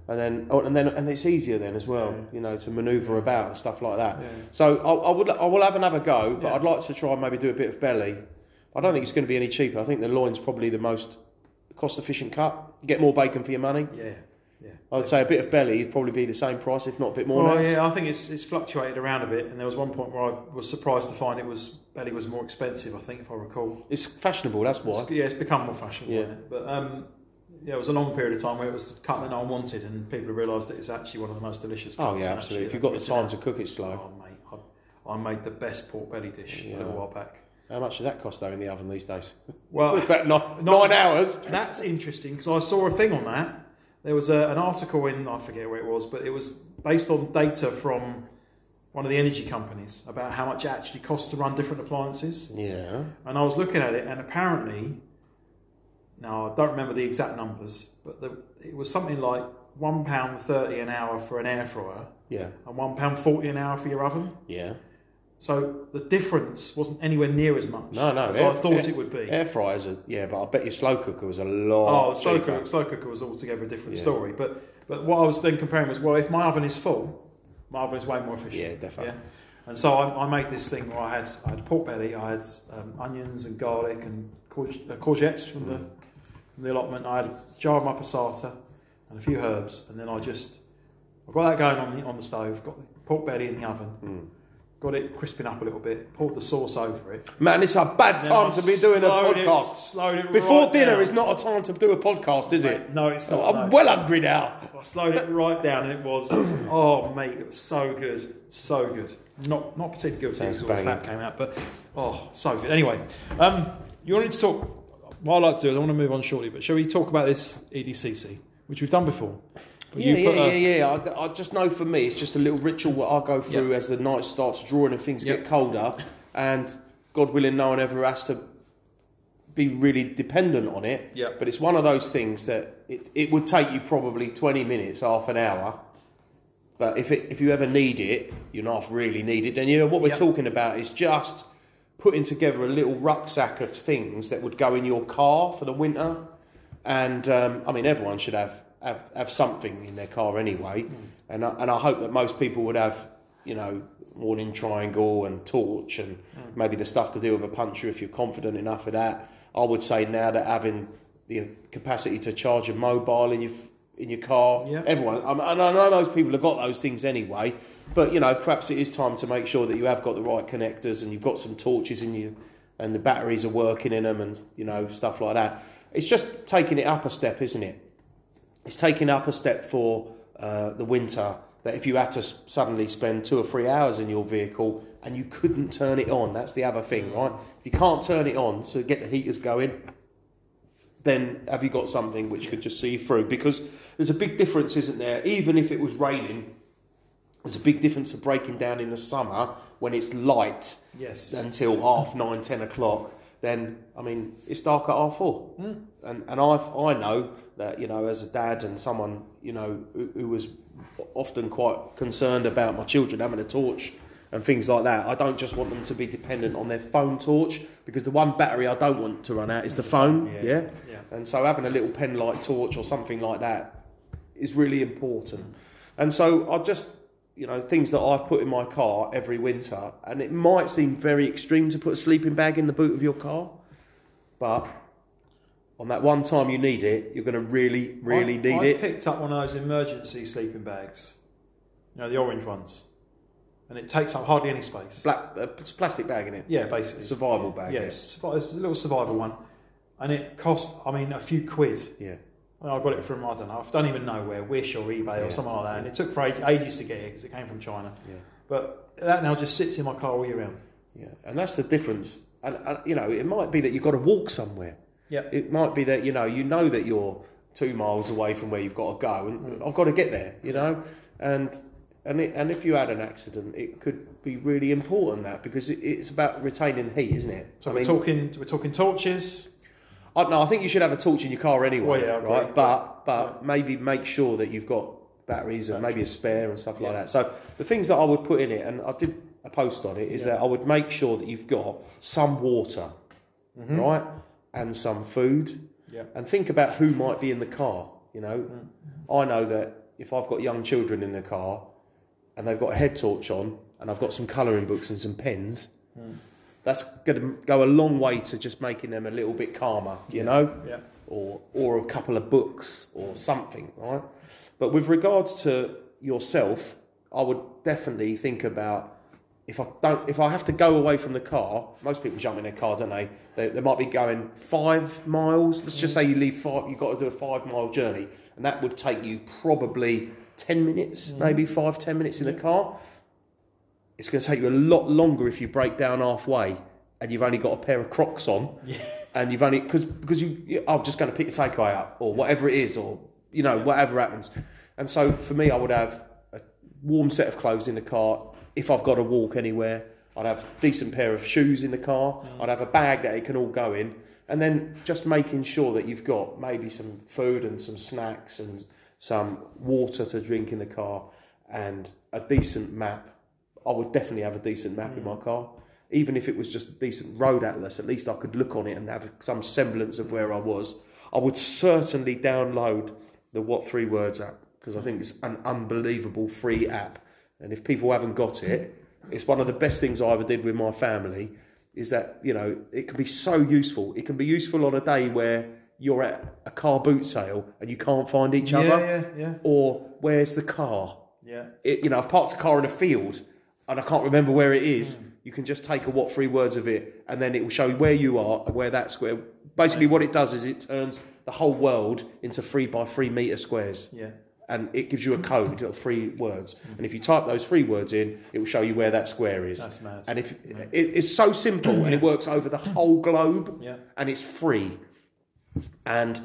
And then, oh, and then, and it's easier then as well, Yeah. you know, to manoeuvre about and stuff like that. Yeah. So I, I would, I will have another go, but Yeah. I'd like to try and maybe do a bit of belly. I don't think it's going to be any cheaper. I think the loin's probably the most cost-efficient cut. You get more bacon for your money. Yeah, yeah. I would say a bit of belly would probably be the same price, if not a bit more. Well, now. yeah, I think it's it's fluctuated around a bit, and there was one point where I was surprised to find it was belly was more expensive. I think, if I recall. It's fashionable. That's why. It's, yeah, it's become more fashionable. Yeah. Isn't it? But um, yeah, it was a long period of time where it was the cut that no one wanted, and people have realised that it's actually one of the most delicious cuts. Oh yeah, and absolutely. actually, If you've got the missing time out. to cook it slow. Oh mate, I, I made the best pork belly dish a Yeah. little while back. How much does that cost though in the oven these days? Well, About nine, not- nine hours. That's interesting because I saw a thing on that. There was a, an article in, I forget where it was, but it was based on data from one of the energy companies about how much it actually costs to run different appliances. Yeah. And I was looking at it, and apparently, now I don't remember the exact numbers, but the, it was something like one pound thirty an hour for an air fryer Yeah. and one pound forty an hour for your oven. Yeah. So the difference wasn't anywhere near as much No, no. as air- I thought air- it would be. Air fryers are, yeah, but I bet your slow cooker was a lot Oh, the slow cheaper. cooker, slow cooker was altogether a different Yeah. story. But but what I was then comparing was, well, if my oven is full, my oven is way more efficient. Yeah, definitely. Yeah? And so I, I made this thing where I had I had pork belly, I had um, onions and garlic and courge, uh, courgettes from the from the allotment. I had a jar of my passata and a few herbs, and then I just I got that going on the on the stove. Got the pork belly in the oven. Mm. Got it crisping up a little bit. Poured the sauce over it. Man, it's a bad Then time I to be doing a slowed podcast. It, slowed it Before right dinner down. is not a time to do a podcast, is it? Mate, no, it's not. I'm no. well hungry now. I slowed it right down, and it was, oh mate, it was so good, so good. Not not particularly good Sounds because all the banging. fat came out, but oh, so good. Anyway, um, you wanted to talk. What I'd like to do is I want to move on shortly, but shall we talk about this E D C C, which we've done before? But Yeah, you put yeah, a- yeah, yeah. I, I just know for me, it's just a little ritual what I go through Yep. as the night starts drawing and things Yep. get colder. And God willing, no one ever has to be really dependent on it. Yep. But it's one of those things that it, it would take you probably twenty minutes, half an hour. But if it, if you ever need it, you not really need it. Then you know what we're Yep. talking about is just putting together a little rucksack of things that would go in your car for the winter. And um, I mean, everyone should have, have, have something in their car anyway. Mm. And I, and I hope that most people would have, you know, warning triangle and torch and mm. maybe the stuff to deal with a puncture if you're confident enough of that. I would say now that having the capacity to charge a mobile in your in your car, Yeah. everyone, I, I know most people have got those things anyway, but you know, perhaps it is time to make sure that you have got the right connectors and you've got some torches in you and the batteries are working in them and you know, stuff like that. It's just taking it up a step, isn't it? It's taking up a step for uh, the winter, that if you had to s- suddenly spend two or three hours in your vehicle and you couldn't turn it on, that's the other thing, right? If you can't turn it on to get the heaters going, then have you got something which could just see you through? Because there's a big difference, isn't there? Even if it was raining, there's a big difference to breaking down in the summer when it's light Yes. until half nine, ten o'clock. Then, I mean, it's dark at half four. Mm. And and I've, I know that, you know, as a dad and someone, you know, who, who was often quite concerned about my children having a torch and things like that, I don't just want them to be dependent on their phone torch, because the one battery I don't want to run out is the phone, yeah. yeah? Yeah. And so having a little pen light torch or something like that is really important. And so I just, you know, things that I've put in my car every winter, and it might seem very extreme to put a sleeping bag in the boot of your car, but on that one time you need it, you're going to really, really I, need I it. picked up one of those emergency sleeping bags, you know, the orange ones, and it takes up hardly any space. Black, uh, it's a plastic bag in it. Yeah, basically. Survival bag. Yeah, it's, it's a little survival one, and it cost, I mean, a few quid. Yeah. I got it from, I don't know, I don't even know where, Wish or eBay Yeah. or something like that, and it took for ages to get it because it came from China. Yeah. But that now just sits in my car all year round. Yeah, and that's the difference. And, and you know, it might be that you've got to walk somewhere. Yeah. It might be that, you know, you know that you're two miles away from where you've got to go, and I've got to get there, you know, and and it, and if you had an accident, it could be really important, that, because it, it's about retaining heat, isn't it? So I we're mean, talking, we're talking torches. I, no, I think you should have a torch in your car anyway, Well, yeah, I agree. right? But but Yeah. maybe make sure that you've got batteries and maybe a spare and stuff like that. So the things that I would put in it, and I did a post on it, is Yeah. that I would make sure that you've got some water, Mm-hmm. right, and some food, Yeah. and think about who might be in the car. You know, Mm. I know that if I've got young children in the car and they've got a head torch on and I've got some colouring books and some pens, mm. that's going to go a long way to just making them a little bit calmer, you yeah. know, yeah. or or a couple of books or something, right? But with regards to yourself, I would definitely think about if I don't, if I have to go away from the car. Most people jump in their car, don't they? They, they might be going five miles. Let's just say you leave five. You've got to do a five mile journey, and that would take you probably ten minutes, mm. maybe five, ten minutes in the car. It's going to take you a lot longer if you break down halfway and you've only got a pair of Crocs on, yeah. and you've only because because you, you I'm just going to pick the takeaway up or whatever it is, or you know yeah. whatever happens. And so for me, I would have a warm set of clothes in the car. If I've got to walk anywhere, I'd have a decent pair of shoes in the car. Mm. I'd have a bag that it can all go in. And then just making sure that you've got maybe some food and some snacks and some water to drink in the car and a decent map. I would definitely have a decent map mm. in my car. Even if it was just a decent road atlas, at least I could look on it and have some semblance of where I was. I would certainly download the What Three Words app because I think it's an unbelievable free app. And if people haven't got it, it's one of the best things I ever did with my family is that, you know, it can be so useful. It can be useful on a day where you're at a car boot sale and you can't find each yeah, other. Yeah, yeah. Or where's the car? Yeah. It, you know, I've parked a car in a field and I can't remember where it is. Mm. You can just take a what three words of it and then it will show you where you are and where that square... Basically what it does is it turns the whole world into three by three metre squares. Yeah. And it gives you a code of three words. And if you type those three words in, it will show you where that square is. That's mad. And if it, it's so simple and it works over the whole globe yeah. and it's free. And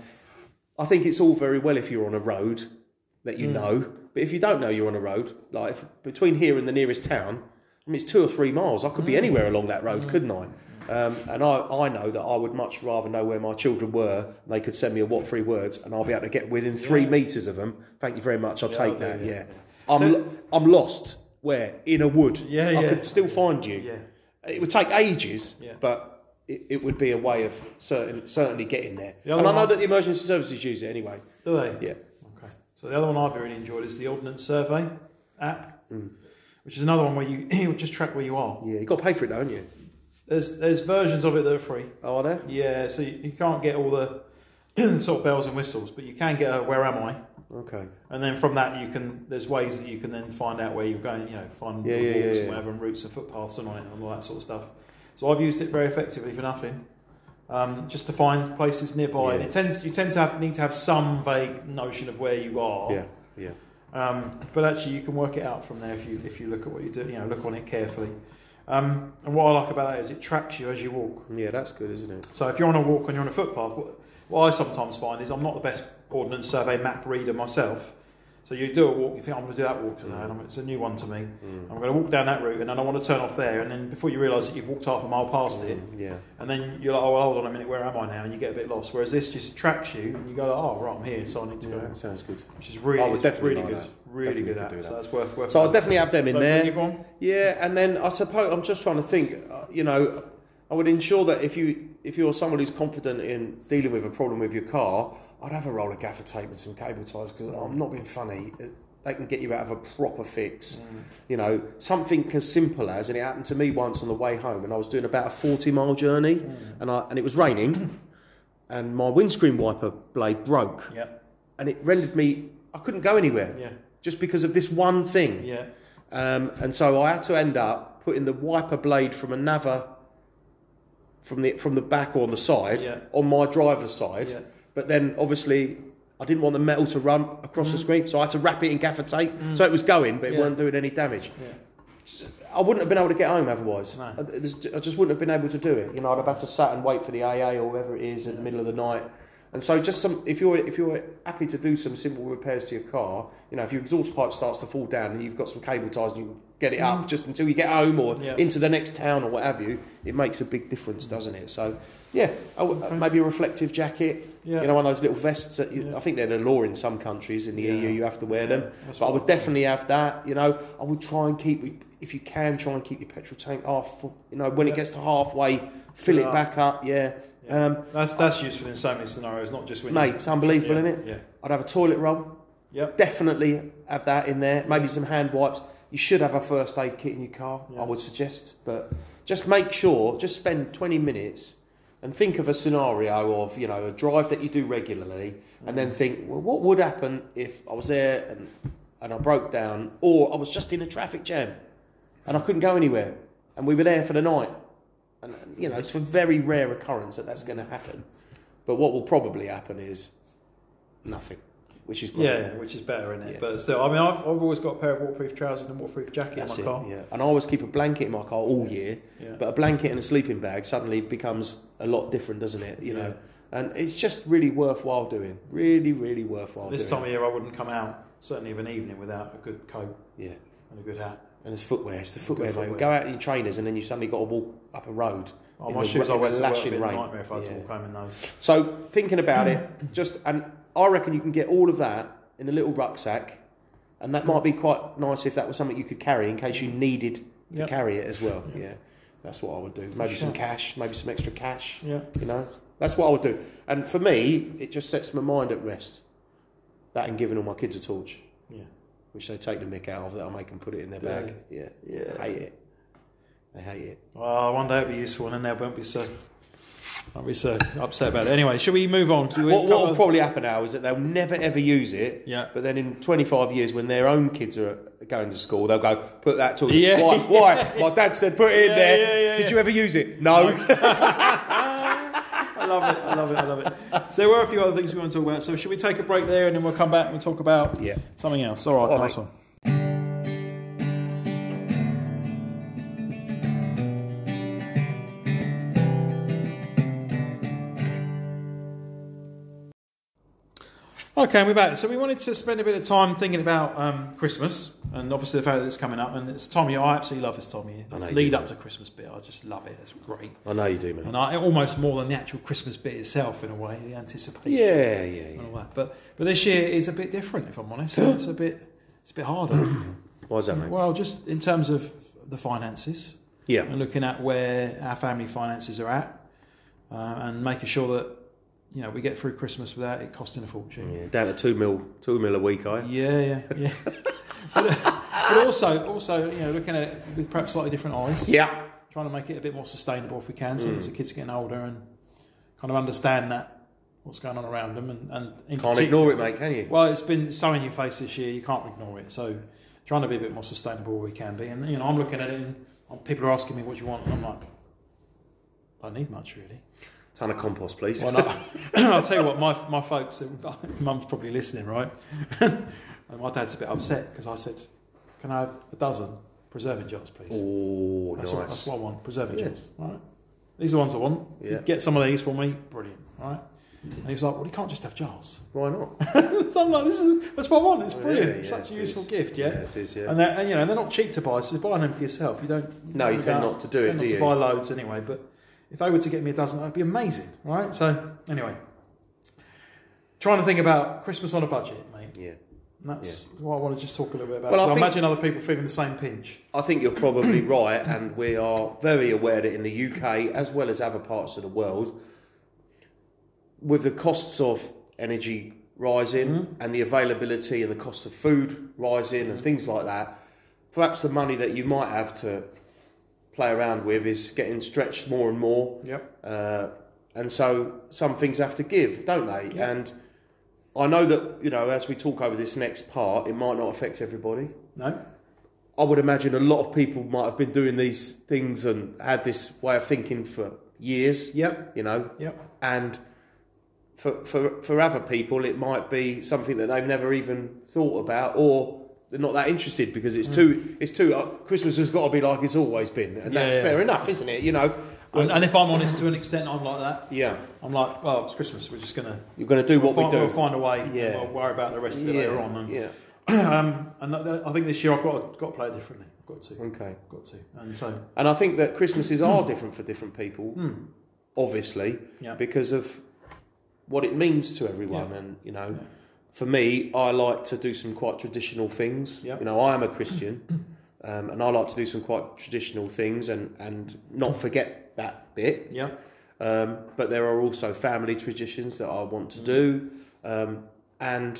I think it's all very well if you're on a road that you mm. know. But if you don't know you're on a road, like if, between here and the nearest town, I mean, it's two or three miles. I could be mm. anywhere along that road, mm. couldn't I? Um, and I, I know that I would much rather know where my children were and they could send me a what three words and I'll be able to get within three yeah. metres of them. Thank you very much, I'll yeah, take I'll that, yeah. yeah. I'm, so, I'm lost, where? In a wood. Yeah, I yeah. could still find you. Yeah. It would take ages, yeah. but it, it would be a way of certain, certainly getting there. The and I know one, that the emergency services use it anyway. Do they? Yeah. Okay. So the other one I've really enjoyed is the Ordnance Survey app, mm. which is another one where you, you just track where you are. Yeah, you've got to pay for it though, haven't you? There's there's versions of it that are free. Oh, are there? Yeah, so you, you can't get all the sort of bells and whistles, but you can get a where am I? Okay. And then from that you can there's ways that you can then find out where you're going, you know, find yeah, walks yeah, yeah, and yeah. whatever and routes and footpaths and on it and all that sort of stuff. So I've used it very effectively for nothing. Um, just to find places nearby. Yeah. And it tends you tend to have need to have some vague notion of where you are. Yeah, yeah. Um, but actually you can work it out from there if you if you look at what you do, you know, look on it carefully. Um, and what I like about that is it tracks you as you walk. Yeah, that's good, isn't it? So if you're on a walk and you're on a footpath, what, what I sometimes find is I'm not the best Ordnance Survey map reader myself. So you do a walk, you think I'm going to do that walk today, mm. and I'm, it's a new one to me. Mm. I'm going to walk down that route, and then I want to turn off there, and then before you realise that you've walked half a mile past mm. it, yeah. and then you're like, oh, well, hold on a minute, where am I now? And you get a bit lost. Whereas this just tracks you, and you go, like, oh, right, I'm here, so I need to yeah, go. That sounds good. Which is really, I would definitely really like good, that. really definitely good app. That. So that's worth. worth so I'll definitely have them in so there. You go on? Yeah, and then I suppose I'm just trying to think. Uh, you know, I would ensure that if you if you're someone who's confident in dealing with a problem with your car, I'd have a roll of gaffer tape and some cable ties because I'm not being funny. They can get you out of a proper fix. Mm. You know, something as simple as, and it happened to me once on the way home, and I was doing about a forty mile journey, mm. and I and it was raining, and my windscreen wiper blade broke, yeah. and it rendered me I couldn't go anywhere, yeah. just because of this one thing. Yeah. Um, and so I had to end up putting the wiper blade from another, from the from the back or the side, yeah. on my driver's side, yeah. but then obviously I didn't want the metal to run across mm. the screen, so I had to wrap it in gaffer tape. Mm. So it was going, but it yeah. weren't doing any damage. Yeah. I wouldn't have been able to get home otherwise. No. I, I just wouldn't have been able to do it. You know, I'd have had to sat and wait for the A A or whoever it is in the middle of the night. And so, just some if you're if you're happy to do some simple repairs to your car, you know, if your exhaust pipe starts to fall down and you've got some cable ties and you get it up mm. just until you get home or yeah. into the next town or what have you, it makes a big difference, doesn't it? So. Yeah, okay. Maybe a reflective jacket. Yeah. You know, one of those little vests that you, yeah. I think they're the law in some countries. In the yeah. E U, you have to wear yeah. them. That's but I would definitely have that. You know, I would try and keep, if you can, try and keep your petrol tank off. You know, when yeah. it gets to halfway, fill yeah. it back up. Yeah, yeah. Um, that's that's useful in so many scenarios, not just when. Mate, you, it's unbelievable, yeah. isn't it? Yeah. I'd have a toilet roll. Yep. Definitely have that in there. Maybe some hand wipes. You should have a first aid kit in your car, Yeah. I would suggest. But just make sure, just spend twenty minutes and think of a scenario of, you know, a drive that you do regularly, and then think, well, what would happen if I was there and, and I broke down, or I was just in a traffic jam and I couldn't go anywhere, and we were there for the night. And, you know, it's a very rare occurrence that that's going to happen. But what will probably happen is nothing, which is great. Yeah, which is better, isn't it? Yeah. But still, I mean, I've, I've always got a pair of waterproof trousers and a waterproof jacket That's in my it, car. yeah. And I always keep a blanket in my car all year, Yeah. but a blanket and a sleeping bag suddenly becomes a lot different, doesn't it? You Yeah. know, and it's just really worthwhile doing. Really, really worthwhile This doing. time of year, I wouldn't come out, certainly of an evening, without a good coat Yeah. and a good hat. And it's footwear. It's the footwear, mate. footwear. Go out in your trainers and then you suddenly got to walk up a road. Oh, in my the shoes ra- I in wear the to work would lashing be a rain. nightmare if I had to Yeah. walk home in those. So thinking about it, just and I reckon you can get all of that in a little rucksack, and that might be quite nice if that was something you could carry in case you needed to Yep. carry it as well. Yeah, that's what I would do. Maybe some Sure. cash, maybe some extra cash. Yeah. You know, that's what I would do. And for me, it just sets my mind at rest. That and giving all my kids a torch, Yeah. which they take the mick out of, that I make them put it in their Do bag. Yeah, Yeah. I hate it. They hate it. Well, one day it'll be useful, and then they won't be so, won't be so upset about it. Anyway, should we move on to What, a what couple will of- probably happen now is that they'll never ever use it. Yeah. But then in twenty-five years, when their own kids are going to school, they'll go, put that to Yeah. Why? Why? My dad said, put it in Yeah, there. yeah, yeah, Did yeah. you ever use it? No. I love it. I love it. I love it. So there were a few other things we want to talk about. So should we take a break there, and then we'll come back and we'll talk about Yeah. something else? All right, All nice right. one. Okay, we're back. So we wanted to spend a bit of time thinking about um, Christmas, and obviously the fact that it's coming up, and it's time of year. I absolutely love this time of year. I know This you lead do. up to Christmas bit, I just love it. It's great, I know you do, man. and I almost more than the actual Christmas bit itself, in a way, the anticipation. Yeah, yeah, And yeah. all that. But but this year is a bit different, if I'm honest. It's a bit it's a bit harder. Why's that, mate? Well, just in terms of the finances, Yeah. and looking at where our family finances are at, uh, and making sure that you know we get through Christmas without it costing a fortune. Yeah. Down to two mil, two mil a week, I. Yeah, yeah, yeah. but, but also, also, you know, looking at it with perhaps slightly different eyes. Yeah. Trying to make it a bit more sustainable if we can, so Mm. as the kids are getting older and kind of understand that what's going on around them, and, and in Can't partic- ignore it, mate, can you? Well, it's been so in your face this year, you can't ignore it. So, trying to be a bit more sustainable where we can be, and you know, I'm looking at it, and people are asking me what you want, and I'm like, I don't need much really. Ton of compost, please. Well, no, I'll tell you what, my my folks, mum's probably listening, right? And my dad's a bit upset because I said, "Can I have a dozen preserving jars, please?" Oh, that's, nice. what, that's what I want, preserving Yeah. jars. Right? These are the ones I want. Yeah. Get some of these for me, brilliant. Right? And he was like, "Well, you can't just have jars." Why not? So I'm like, "This is that's what I want. It's Oh, brilliant. yeah, it's yeah, such a it useful is. gift, yeah." Yeah, it is, yeah. And they're and, you know they're not cheap to buy, so you're buying them for yourself. You don't. No, you don't tend go- not to do it, tend do not you? to buy loads anyway, but. If they were to get me a dozen, that'd be amazing, right? So, anyway, trying to think about Christmas on a budget, mate. Yeah. And that's what I want to just talk a little bit about. Well, I Well, I think- imagine other people feeling the same pinch. I think you're probably right, and we are very aware that in the U K, as well as other parts of the world, with the costs of energy rising Mhm. and the availability and the cost of food rising Mhm. and things like that, perhaps the money that you might have to play around with is getting stretched more and more. Yep. Uh, and so some things have to give, don't they? Yeah. And I know that, you know, as we talk over this next part, it might not affect everybody. No? I would imagine a lot of people might have been doing these things and had this way of thinking for years, Yep. you know, Yep. and for, for, for other people it might be something that they've never even thought about, or they're not that interested because it's Mm. too, it's too, uh, Christmas has got to be like it's always been, and Yeah, that's yeah. fair enough, isn't it, you know? And, and if I'm honest, to an extent, I'm like that. Yeah, I'm like, well, it's Christmas. We're just going to you're going to do what we'll we find, do. We'll find a way. Yeah. And we'll worry about the rest of it yeah, later on. And, yeah, um, and th- I think this year I've got to, got to play it differently. I've got to. okay. Got to. And so, And I think that Christmases are different for different people, hmm. obviously, Yeah. because of what it means to everyone. Yeah. And, you know, Yeah. for me, I like to do some quite traditional things. Yeah. You know, I am a Christian, um, and I like to do some quite traditional things and, and not forget that bit. Yeah. Um, but there are also family traditions that I want to do. Um, and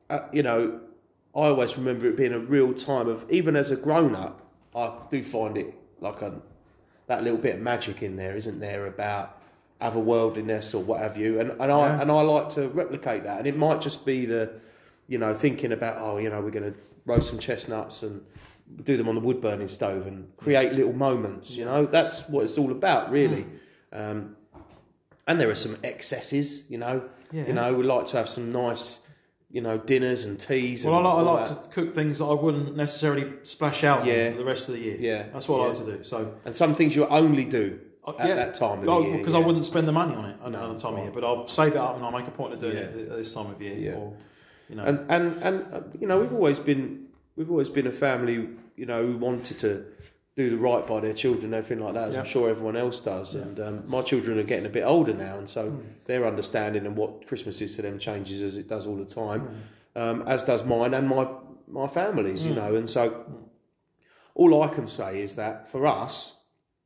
uh, you know, I always remember it being a real time of, even as a grown-up, I do find it like a, that little bit of magic in there, isn't there, about otherworldliness or what have you, and, and I Yeah. and I like to replicate that, and it might just be the, you know, thinking about, oh, you know, we're going to roast some chestnuts and do them on the wood burning stove and create little moments, you know, that's what it's all about, really. Mm. Um, and there are some excesses, you know, Yeah. you know, we like to have some nice, you know, dinners and teas. Well, and I like, I all like that. to cook things that I wouldn't necessarily splash out Yeah. on for the rest of the year. Yeah. That's what I Yeah. like to do. So, And some things you only do uh, at yeah, that time of the Oh, year. because yeah. I wouldn't spend the money on it No, another time of right. year, but I'll save it up and I'll make a point of doing Yeah. it at this time of year. Yeah. Or, you know, And and and uh, you know, we've always been we've always been a family, you know, who wanted to do the right by their children and everything like that, as Yeah. I'm sure everyone else does. Yeah. And um, my children are getting a bit older now, and so Mm. their understanding and what Christmas is to them changes as it does all the time, Mm. um, as does mine and my my family's, you Mm. know. And so all I can say is that for us,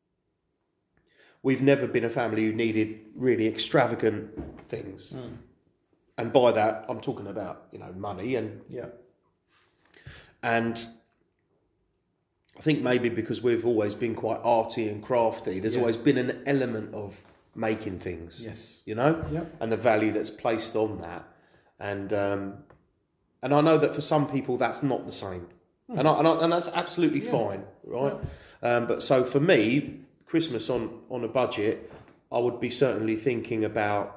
we've never been a family who needed really extravagant things. Mm. And by that, I'm talking about, you know, money and yeah. and I think maybe because we've always been quite arty and crafty, there's Yeah. always been an element of making things. Yes. You know? Yeah. And the value that's placed on that. And um, and I know that for some people that's not the same. Hmm. And, I, and, I, and that's absolutely Yeah. fine, right? Um, but so for me, Christmas on, on a budget, I would be certainly thinking about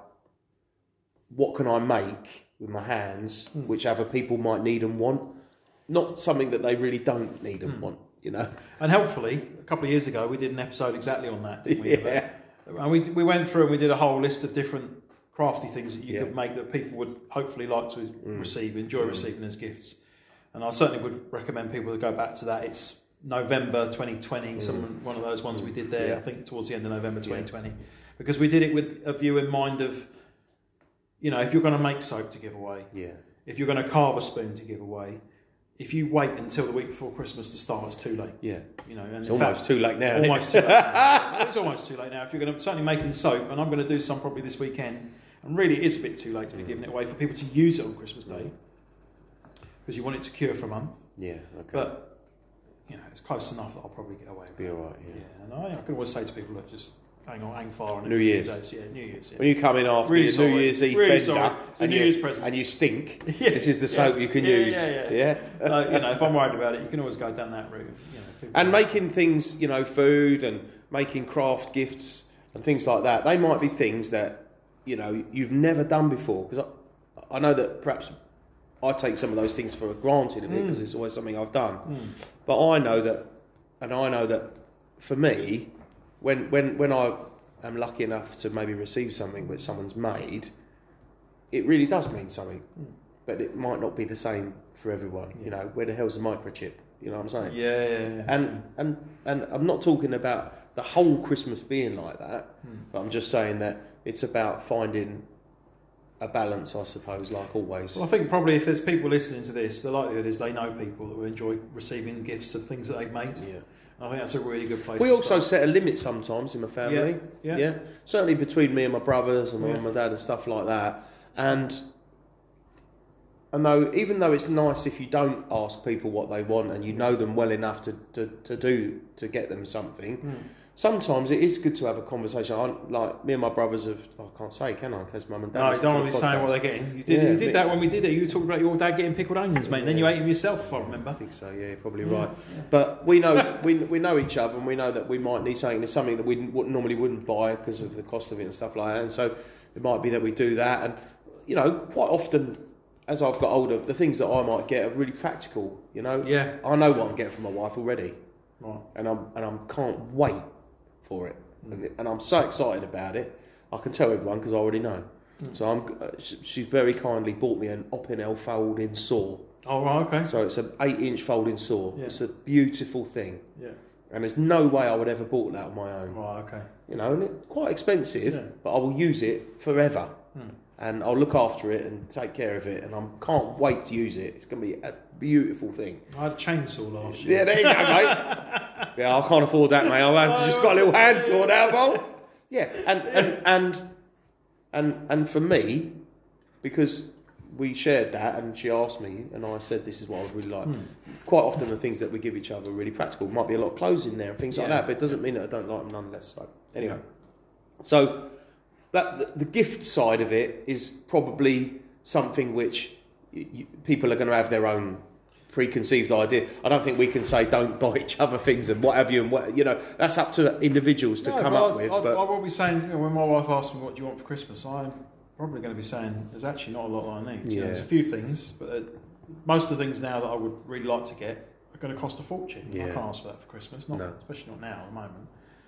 what can I make with my hands, Hmm. which other people might need and want. Not something that they really don't need and Hmm. want, you know. And helpfully, a couple of years ago, we did an episode exactly on that, didn't we? Yeah. And we we went through and we did a whole list of different crafty things that you Yeah. could make that people would hopefully like to Mm. receive, enjoy Mm. receiving as gifts. And I certainly would recommend people to go back to that. It's November twenty twenty, some one of those ones we did there, Yeah. I think towards the end of November twenty twenty. Because we did it with a view in mind of, you know, if you're going to make soap to give away, Yeah. if you're going to carve a spoon to give away, if you wait until the week before Christmas to start, it's too late. Yeah. You know, and It's in fact, almost too late now. isn't it? Almost too late. Now. It's almost too late now. If you're going to certainly making soap, and I'm going to do some probably this weekend, and really it is a bit too late to be Mm. giving it away for people to use it on Christmas Day because you want it to cure for a month. Yeah. Okay. But you know, it's close enough that I'll probably get away with Be it. all right. Yeah. Yeah, and I, I can always say to people that just hang on, hang fire on it New for a few Year's. days. Yeah, New Year's. Yeah. When you come in after Really your sorry. New Year's Eve Really bender sorry. It's a and, New you, Year's present. and you stink, Yeah. this is the soap you can Yeah, use. yeah, yeah. So, you know, if I'm worried about it, you can always go down that route. You know, people And always- making things, you know, food and making craft gifts and things like that, they might be things that, you know, you've never done before. Because I, I know that perhaps I take some of those things for granted a bit because Mm. it's always something I've done. Mm. But I know that, and I know that for me, when when when I am lucky enough to maybe receive something which someone's made, it really does mean something. Mm. But it might not be the same for everyone. Yeah. You know, where the hell's the microchip? You know what I'm saying? Yeah, yeah, yeah. And and and I'm not talking about the whole Christmas being like that, Mm. but I'm just saying that it's about finding a balance, I suppose, like always. Well, I think probably if there's people listening to this, the likelihood is they know people that will enjoy receiving gifts of things that they've made. Yeah. And I think that's a really good place We to also start. set a limit sometimes in my family. Yeah, yeah. Certainly between me and my brothers and my Yeah. mum and dad and stuff like that. And and though even though it's nice if you don't ask people what they want and you know them well enough to, to, to do to get them something, Mm. sometimes it is good to have a conversation. I, like me and my brothers have, I can't say, can I? Because mum and dad. No, you listen don't to want to the be saying what podcast. they're getting. You did, Yeah, you did but- that when we did it. You talked about your dad getting pickled onions, mate, and then you ate them yourself, if I remember. I think so. Yeah, you're probably Yeah, right. yeah. But we know we we know each other, and we know that we might need something. There's something that we wouldn't- normally wouldn't buy because of the cost of it and stuff like that. And so it might be that we do that. And you know, quite often, as I've got older, the things that I might get are really practical. You know, Yeah. I know what I'm getting from my wife already, Right. and I'm and I can't wait for it, Mm. and, and I'm so excited about it. I can tell everyone because I already know. Mm. So I'm. Uh, she, she's very kindly bought me an Opinel folding saw. Oh, right, okay. So it's an eight-inch folding saw. Yeah. It's a beautiful thing, Yeah. and there's no way I would ever bought that on my own. Right, okay. You know, and it's quite expensive, Yeah. but I will use it forever, Hmm. and I'll look after it and take care of it, and I can't wait to use it. It's going to be a beautiful thing. I had a chainsaw last year. Yeah, there you go, mate. Yeah, I can't afford that, mate. I've just got a little handsaw now, Bolt. Yeah, and and and and and for me, because we shared that, and she asked me, and I said, "This is what I would really like." Mm. Quite often, the things that we give each other are really practical. Might be a lot of clothes in there and things like Yeah. that, but it doesn't mean that I don't like them nonetheless. So anyway, so that the, the gift side of it is probably something which y y people are going to have their own preconceived idea. I don't think we can say don't buy each other things and what have you, and what you know. That's up to individuals to No, come but up I, with. I, but I will be saying, you know, when my wife asks me what do you want for Christmas, I'm probably going to be saying there's actually not a lot that I need. You know, Yeah. there's a few things, but uh, most of the things now that I would really like to get are going to cost a fortune. Yeah. I can't ask for that for Christmas, not No. especially not now at the moment.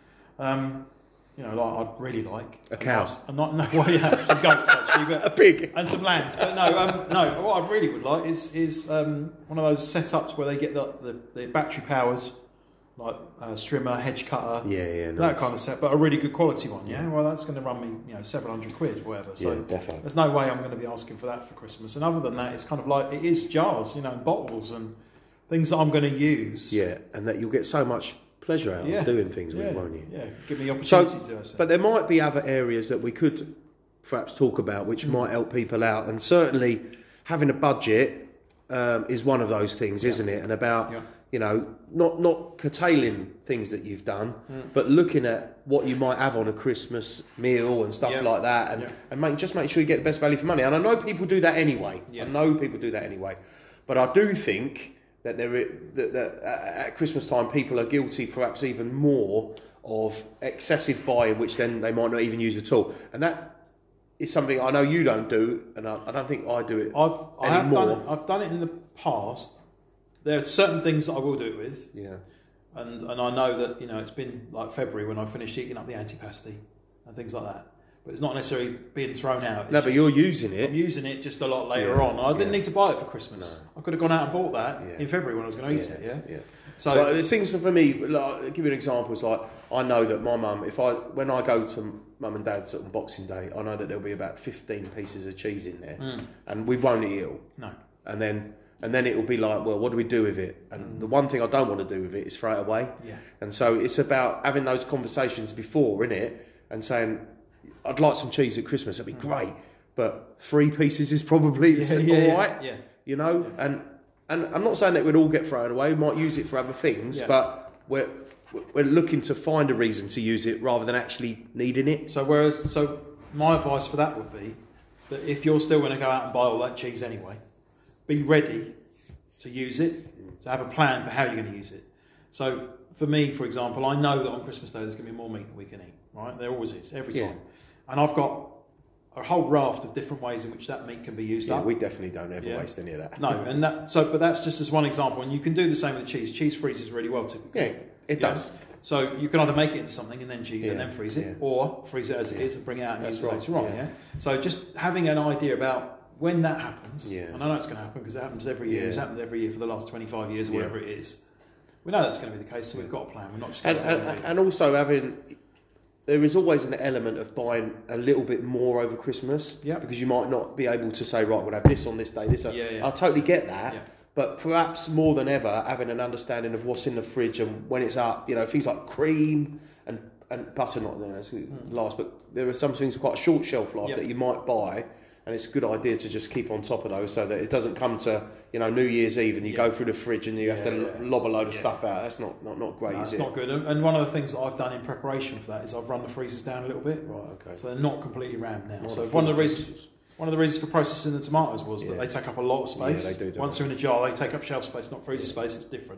Um, you know, like I'd really like A cow. nice- a not no, well, yeah, some goats actually, but a pig. and some land. But no, um, no. What I really would like is is um, one of those setups where they get the the, the battery powered, like uh, strimmer, hedge cutter, Yeah, yeah, that nice. kind of set, but a really good quality one. Yeah, Yeah. well, that's going to run me, you know, several hundred quid, or whatever. So Yeah, definitely. there's no way I'm going to be asking for that for Christmas. And other than that, it's kind of like it is jars, you know, and bottles and things that I'm going to use. Yeah, and that you'll get so much pleasure out Yeah. of doing things with yeah, it, won't you? yeah. Give me the So, opportunity to do it. but there might be other areas that we could perhaps talk about which might help people out, and certainly having a budget um, is one of those things, isn't it? And about Yeah. you know not not curtailing things that you've done, Mm. but looking at what you might have on a Christmas meal and stuff Yeah. like that, and Yeah. and make, just make sure you get the best value for money. And I know people do that anyway. Yeah. I know people do that anyway, but I do think that there i- that, that at Christmas time people are guilty, perhaps even more, of excessive buying, which then they might not even use at all. And that is something I know you don't do, and I, I don't think I do it I've I have anymore. done it, I've done it in the past. There are certain things that I will do it with, Yeah, and and I know that, you know, it's been like February when I finished eating up the antipasti and things like that. But it's not necessarily being thrown out. It's no, but just- you're using it. I'm using it just a lot later Yeah, on. I didn't yeah. need to buy it for Christmas. I could have gone out and bought that Yeah. in February when I was going to eat it. Yeah. yeah. So Well, there's things for me. Like, I'll give you an example. It's like I know that my mum, if I when I go to mum and dad's on Boxing Day, I know that there'll be about fifteen pieces of cheese in there, Mm. and we won't eat it all. no. And then and then it will be like, well, what do we do with it? And the one thing I don't want to do with it is throw it away. Yeah. And so it's about having those conversations before, innit? And saying, I'd like some cheese at Christmas. That'd be great, but three pieces is probably Yeah, yeah, all right. yeah. You know, and and I'm not saying that we'd all get thrown away. We might use it for other things, Yeah. but we're we're looking to find a reason to use it rather than actually needing it. So whereas, so my advice for that would be that if you're still going to go out and buy all that cheese anyway, be ready to use it. To have a plan for how you're going to use it. So for me, for example, I know that on Christmas Day there's going to be more meat than we can eat. Right? There always is every Yeah. time, and I've got a whole raft of different ways in which that meat can be used Yeah, up. we definitely don't ever Yeah. waste any of that. No, and that so, but that's just as one example, and you can do the same with cheese. Cheese freezes really well typically. Yeah, it Yeah. does. So you can either make it into something and then cheese Yeah, and then freeze it, yeah. or freeze it as it Yeah. is and bring it out and That's use it right, later on. yeah. Yeah. So just having an idea about when that happens. Yeah. And I know it's going to happen because it happens every year. Yeah. It's happened every year for the last twenty-five years or Yeah. whatever it is. We know that's going to be the case, so we've got a plan. We're not just And, going to and, and also having, there is always an element of buying a little bit more over Christmas. Yeah. Because you might not be able to say, right, we'll have this on this day, this. Yeah, yeah. I totally get that. Yeah. But perhaps more than ever, having an understanding of what's in the fridge and when it's up, you know, things like cream and, and butter, not there, that's last, but there are some things with quite a short shelf life Yeah. that you might buy. And it's a good idea to just keep on top of those so that it doesn't come to, you know, New Year's Eve and you Yeah. go through the fridge and you have Yeah, to yeah. lob a load of Yeah. stuff out. That's not, not, not great, No, is it's it? not good. And and one of the things that I've done in preparation for that is I've run the freezers down a little bit. Right, okay. So they're not completely rammed now. Not so a one of the full reasons freezers. one of the reasons for processing the tomatoes was Yeah. that they take up a lot of space. Yeah, they do, don't Once they? they're in a jar, they take up shelf space, not freezer space. It's different.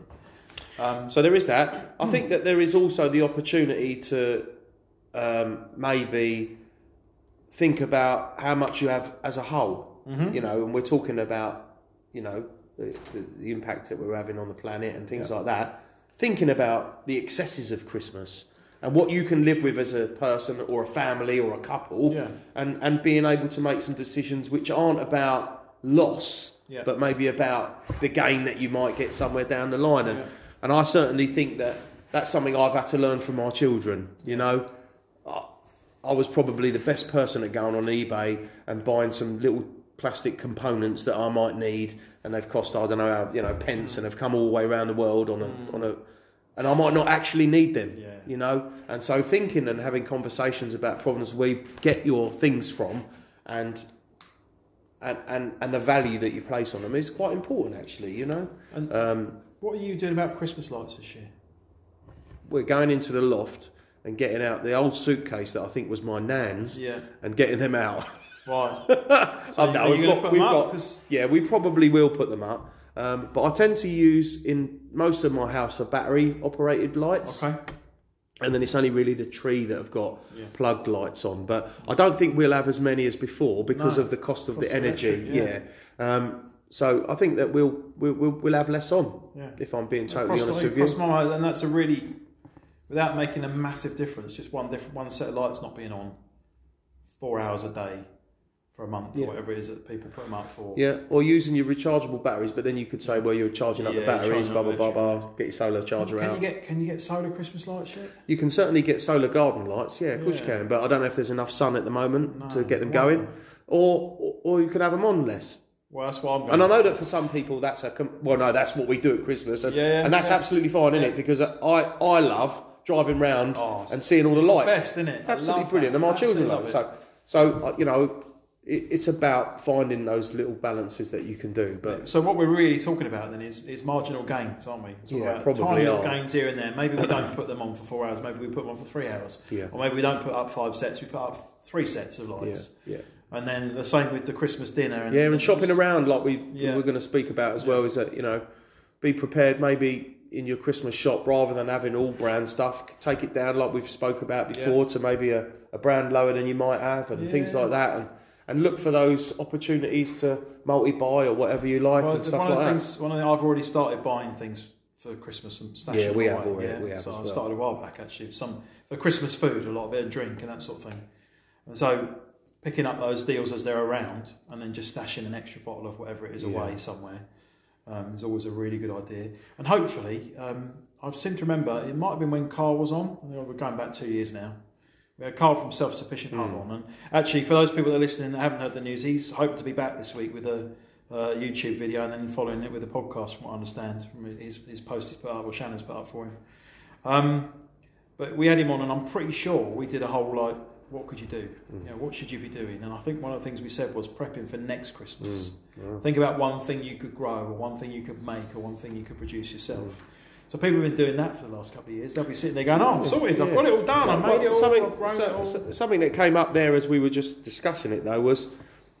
Um, So there is that. I think that there is also the opportunity to um, maybe think about how much you have as a whole. Mhm. You know, and we're talking about, you know, the, the, the impact that we're having on the planet and things Yeah. like that. Thinking about the excesses of Christmas and what you can live with as a person or a family or a couple, Yeah. and, and being able to make some decisions which aren't about loss, Yeah. but maybe about the gain that you might get somewhere down the line. And Yeah. and I certainly think that that's something I've had to learn from my children. You know, I, I was probably the best person at going on eBay and buying some little plastic components that I might need, and they've cost I don't know how, you know, pence, and have come all the way around the world on a Mm. on a, and I might not actually need them. Yeah. You know, and so thinking and having conversations about problems where you get your things from, and and, and, and the value that you place on them is quite important, actually, you know. And um, what are you doing about Christmas lights this year? We're going into the loft and getting out the old suitcase that I think was my nan's, yeah, and getting them out. Right. So oh, no, we've got, put we've them got, up? 'Cause... yeah, we probably will put them up. Um, but I tend to use, in most of my house, are battery operated lights. Okay. And then it's only really the tree that have got yeah. plugged lights on. But I don't think we'll have as many as before because no. of the cost of cost the energy. Of electric, yeah. yeah. Um, so I think that we'll we'll we'll have less on. Yeah. If I'm being totally crossed, honest with crossed you. my mind, and that's a really, without making a massive difference, just one different one set of lights not being on four hours a day for a month, yeah. or whatever it is that people put them up for. Yeah, or using your rechargeable batteries, but then you could say, well, you're charging up yeah, the batteries, blah blah blah blah. Get your solar charger can out. You get, can you get solar Christmas lights yet? You can certainly get solar garden lights. Yeah, of course yeah. you can. But I don't know if there's enough sun at the moment no, to get them going, or, or or you could have them on less. Well, that's what I'm going And I know that for some people, that's a com- well, no, that's what we do at Christmas, and, yeah, yeah, and that's yeah. absolutely fine, isn't yeah. it? Because I I love driving round oh, and seeing all the it's lights. The best, isn't it? Absolutely brilliant, and my Absolutely children love it. So, so you know, it, it's about finding those little balances that you can do. But so what we're really talking about then is, is marginal gains, aren't we? Yeah, probably tiny little are. gains here and there. Maybe we don't put them on for four hours. Maybe we put them on for three hours. Yeah. Or maybe we don't put up five sets. We put up three sets of lights. Yeah. yeah. And then the same with the Christmas dinner. And yeah, and shopping was, around like we, yeah. we were going to speak about as yeah. well is that, you know, be prepared maybe in your Christmas shop rather than having all brand stuff. Take it down like we've spoke about before yeah. to maybe a, a brand lower than you might have and yeah. things like that. And and look for those opportunities to multi-buy or whatever you like well, and stuff one like of the that. Things, one of the, I've already started buying things for Christmas and stashing Yeah, we away. have already. Yeah. We have so as I well. started a while back actually. Some for Christmas food, a lot of it, and drink and that sort of thing. And so picking up those deals as they're around and then just stashing an extra bottle of whatever it is yeah. away somewhere um, is always a really good idea. And hopefully, um, I seem to remember, it might have been when Carl was on, I know we're going back two years now, we had Carl from Self Sufficient Hub mm. on, and actually for those people that are listening that haven't heard the news, he's hoping to be back this week with a uh, YouTube video and then following it with a podcast from what I understand, from his, his post he's put up, or Shannon's put up for him. Um, but we had him on and I'm pretty sure we did a whole like, what could you do? Mm. You know, what should you be doing? And I think one of the things we said was prepping for next Christmas. Mm. Yeah. Think about one thing you could grow, or one thing you could make, or one thing you could produce yourself. Mm. So people have been doing that for the last couple of years. They'll be sitting there going, "Oh, I'm sorted. Yeah. I've got it all done. Well, I made it all. Something, I've grown so, it all." So, something that came up there as we were just discussing it, though, was,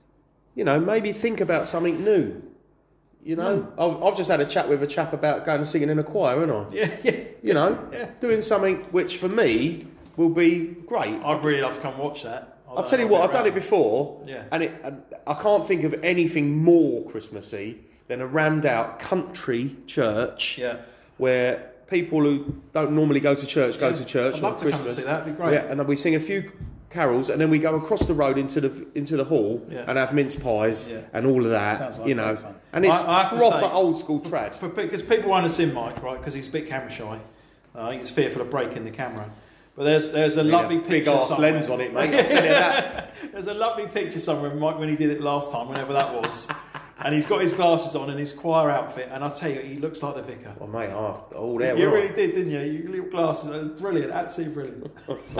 you know, maybe think about something new. You know, mm. I've, I've just had a chat with a chap about going and singing in a choir, haven't I? Yeah, yeah. You know, yeah. doing something which for me will be great. I'd really love to come watch that. I'll tell you what, I've done it before, yeah. and, it, and I can't think of anything more Christmassy than a rammed out country church yeah. where people who don't normally go to church go yeah. to church I'd love on to Christmas. Come and see that. It'd be great. Yeah, and then we sing a few carols, and then we go across the road into the into the hall yeah. and have mince pies yeah. and all of that. Sounds like you know, fun. and it's I, I have proper to say, old school trad. Because people won't have seen Mike, right? Because he's a bit camera shy. Uh, I think he's fearful of breaking the camera. But there's there's a Big lovely a picture big ass somewhere. lens on it, mate. I'll tell you that. There's a lovely picture somewhere of Mike when he did it last time, whenever that was. And he's got his glasses on and his choir outfit, and I tell you, he looks like the vicar. Well, mate, oh, all there. You really did, didn't you? You little glasses, it was brilliant, absolutely brilliant.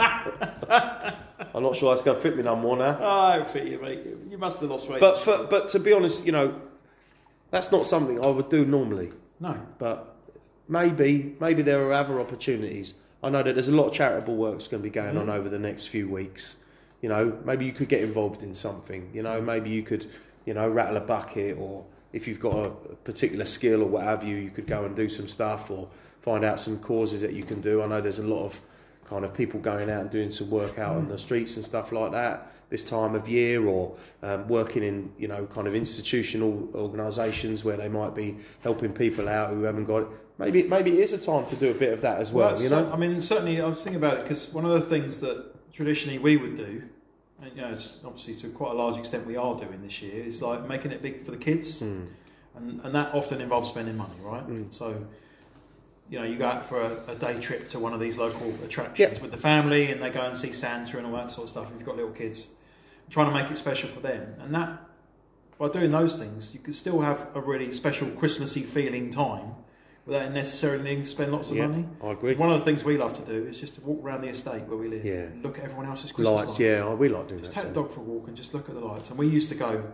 I'm not sure that's going to fit me no more now. Oh, it fit you, mate. You must have lost weight. But for, but to be honest, you know, that's not something I would do normally. No. But maybe maybe there are other opportunities. I know that there's a lot of charitable work that's going to be going mm. on over the next few weeks. You know, maybe you could get involved in something. You know, maybe you could, you know, rattle a bucket, or if you've got a particular skill or what have you, you could go and do some stuff or find out some causes that you can do. I know there's a lot of kind of people going out and doing some work out mm. on the streets and stuff like that this time of year, or um, working in, you know, kind of institutional organisations where they might be helping people out who haven't got it. Maybe maybe it is a time to do a bit of that as well, well you know? So, I mean, certainly I was thinking about it because one of the things that traditionally we would do, and you know, it's obviously to quite a large extent we are doing this year, is like making it big for the kids. Mm. And, and that often involves spending money, right? Mm. So, you know, you go out for a, a day trip to one of these local attractions yep. with the family, and they go and see Santa and all that sort of stuff. If you've got little kids, trying to make it special for them, and that by doing those things, you can still have a really special Christmassy feeling time without necessarily needing to spend lots of yeah, money. I agree. One of the things we love to do is just to walk around the estate where we live, yeah. and look at everyone else's Christmas lights. lights. Yeah, we like doing just that. Just take the dog for a walk and just look at the lights. And we used to go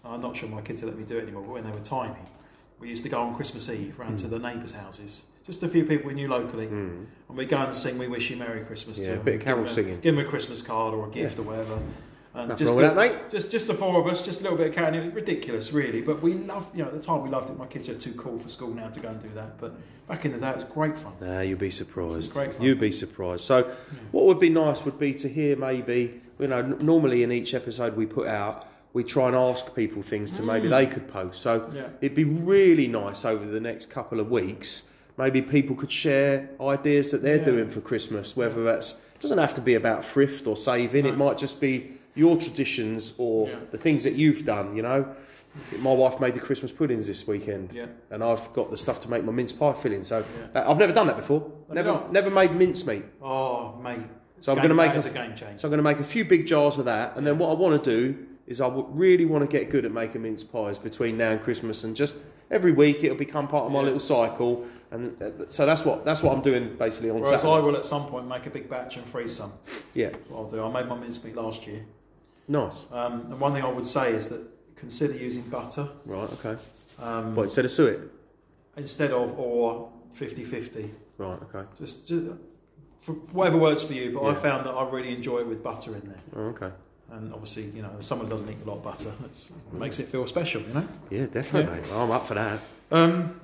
I'm not sure my kids will let me do it anymore, but when they were tiny, we used to go on Christmas Eve round mm. to the neighbours' houses, just a few people we knew locally, mm. and we'd go and sing "We Wish You Merry Christmas" yeah, to them. a bit of carol give singing. Them a, give them a Christmas card or a gift yeah. or whatever. And Nothing just wrong with the, that, mate. Just, just the four of us, just a little bit of carol. It was ridiculous, really, but we loved. You know, at the time we loved it. My kids are too cool for school now to go and do that, but back in the day it was great fun. Nah, you'd be surprised. Great fun. You'd be surprised. So, yeah. what would be nice would be to hear maybe, you know, n- normally in each episode we put out, we try and ask people things to mm. maybe they could post. So yeah. it'd be really nice over the next couple of weeks. Maybe people could share ideas that they're yeah. doing for Christmas. Whether that's it doesn't have to be about thrift or saving. No. It might just be your traditions or yeah. the things that you've done. You know, my wife made the Christmas puddings this weekend, yeah. and I've got the stuff to make my mince pie filling. So yeah. I've never done that before. Have never, never made mincemeat. Oh, mate! So I'm going to make a, a game change. So I'm going to make a few big jars of that, and then what I want to do is I would really want to get good at making mince pies between now and Christmas, and just every week it'll become part of my yeah. little cycle. And so that's what that's what I'm doing basically on Whereas Saturday. I will at some point make a big batch and freeze some. Yeah, that's what I'll do. I made my mincemeat last year. Nice. Um, and one thing I would say is that consider using butter. Right. Okay. Um, what instead of suet? Instead of or fifty-fifty. Right. Okay. Just, just for whatever works for you. But yeah. I found that I really enjoy it with butter in there. Oh, okay. And obviously, you know, if someone doesn't eat a lot of butter, it makes it feel special, you know? Yeah, definitely. Yeah. Well, I'm up for that. Um,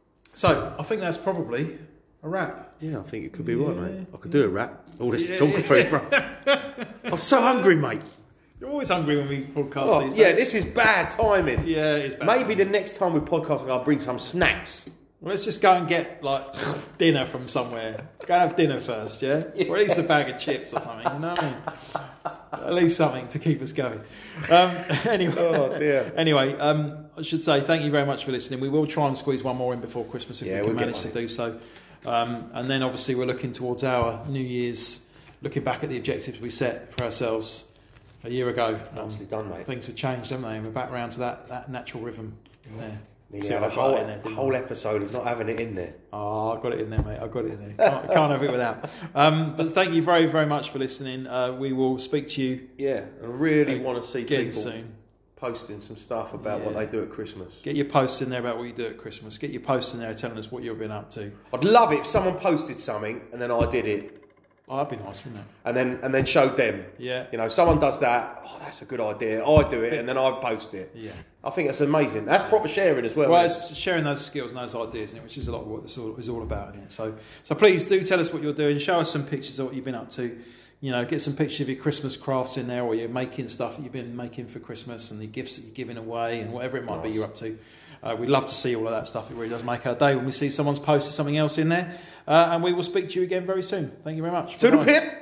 so, I think that's probably a wrap. Yeah, I think it could be yeah, right, mate. I could yeah. do a wrap. All this yeah, talking yeah. food, bro. I'm so hungry, mate. You're always hungry when we podcast oh, these days. Yeah, this is bad timing. Yeah, it's bad Maybe timing. the next time we podcast, I'll bring some snacks. Well, let's just go and get like dinner from somewhere. Go and have dinner first, yeah? yeah? Or at least a bag of chips or something, you know what I mean? At least something to keep us going. Um, anyway, oh, dear. anyway um, I should say thank you very much for listening. We will try and squeeze one more in before Christmas if yeah, we can we'll manage to do so. Um, and then obviously we're looking towards our New Year's, looking back at the objectives we set for ourselves a year ago. Nicely um, done, mate. Things have changed, haven't they? And we're back round to that, that natural rhythm in there. Nearly had a whole, there, whole episode of not having it in there. Oh, I got it in there, mate. I got it in there. Can't, can't have it without. Um, but thank you very, very much for listening. Uh, we will speak to you. Yeah, I really uh, want to see people soon. posting some stuff about yeah. what they do at Christmas. Get your posts in there about what you do at Christmas. Get your posts in there telling us what you've been up to. I'd love it if someone posted something and then I did it. Oh, that'd be nice, wouldn't it? And then and then showed them. Yeah. You know, someone does that. Oh, that's a good idea. I do it, and then I post it. Yeah. I think that's amazing. That's proper sharing as well. Well, it's sharing those skills and those ideas, isn't it? Which is a lot of what this all, is all about, isn't it? So, so please do tell us what you're doing. Show us some pictures of what you've been up to. You know, get some pictures of your Christmas crafts in there, or you're making stuff that you've been making for Christmas, and the gifts that you're giving away, and whatever it might nice. be you're up to. Uh, we'd love to see all of that stuff. It really does make our day when we see someone's posted something else in there. Uh, and we will speak to you again very soon. Thank you very much. To the pip.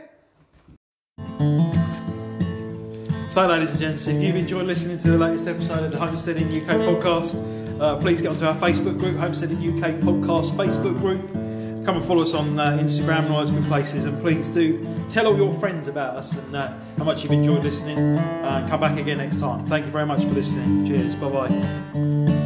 So, ladies and gents, if you've enjoyed listening to the latest episode of the Homesteading U K podcast, uh, please get onto our Facebook group, Homesteading U K Podcast Facebook group. Come and follow us on uh, Instagram and all those good places, and please do tell all your friends about us and uh, how much you've enjoyed listening. Uh, come back again next time. Thank you very much for listening. Cheers. Bye bye.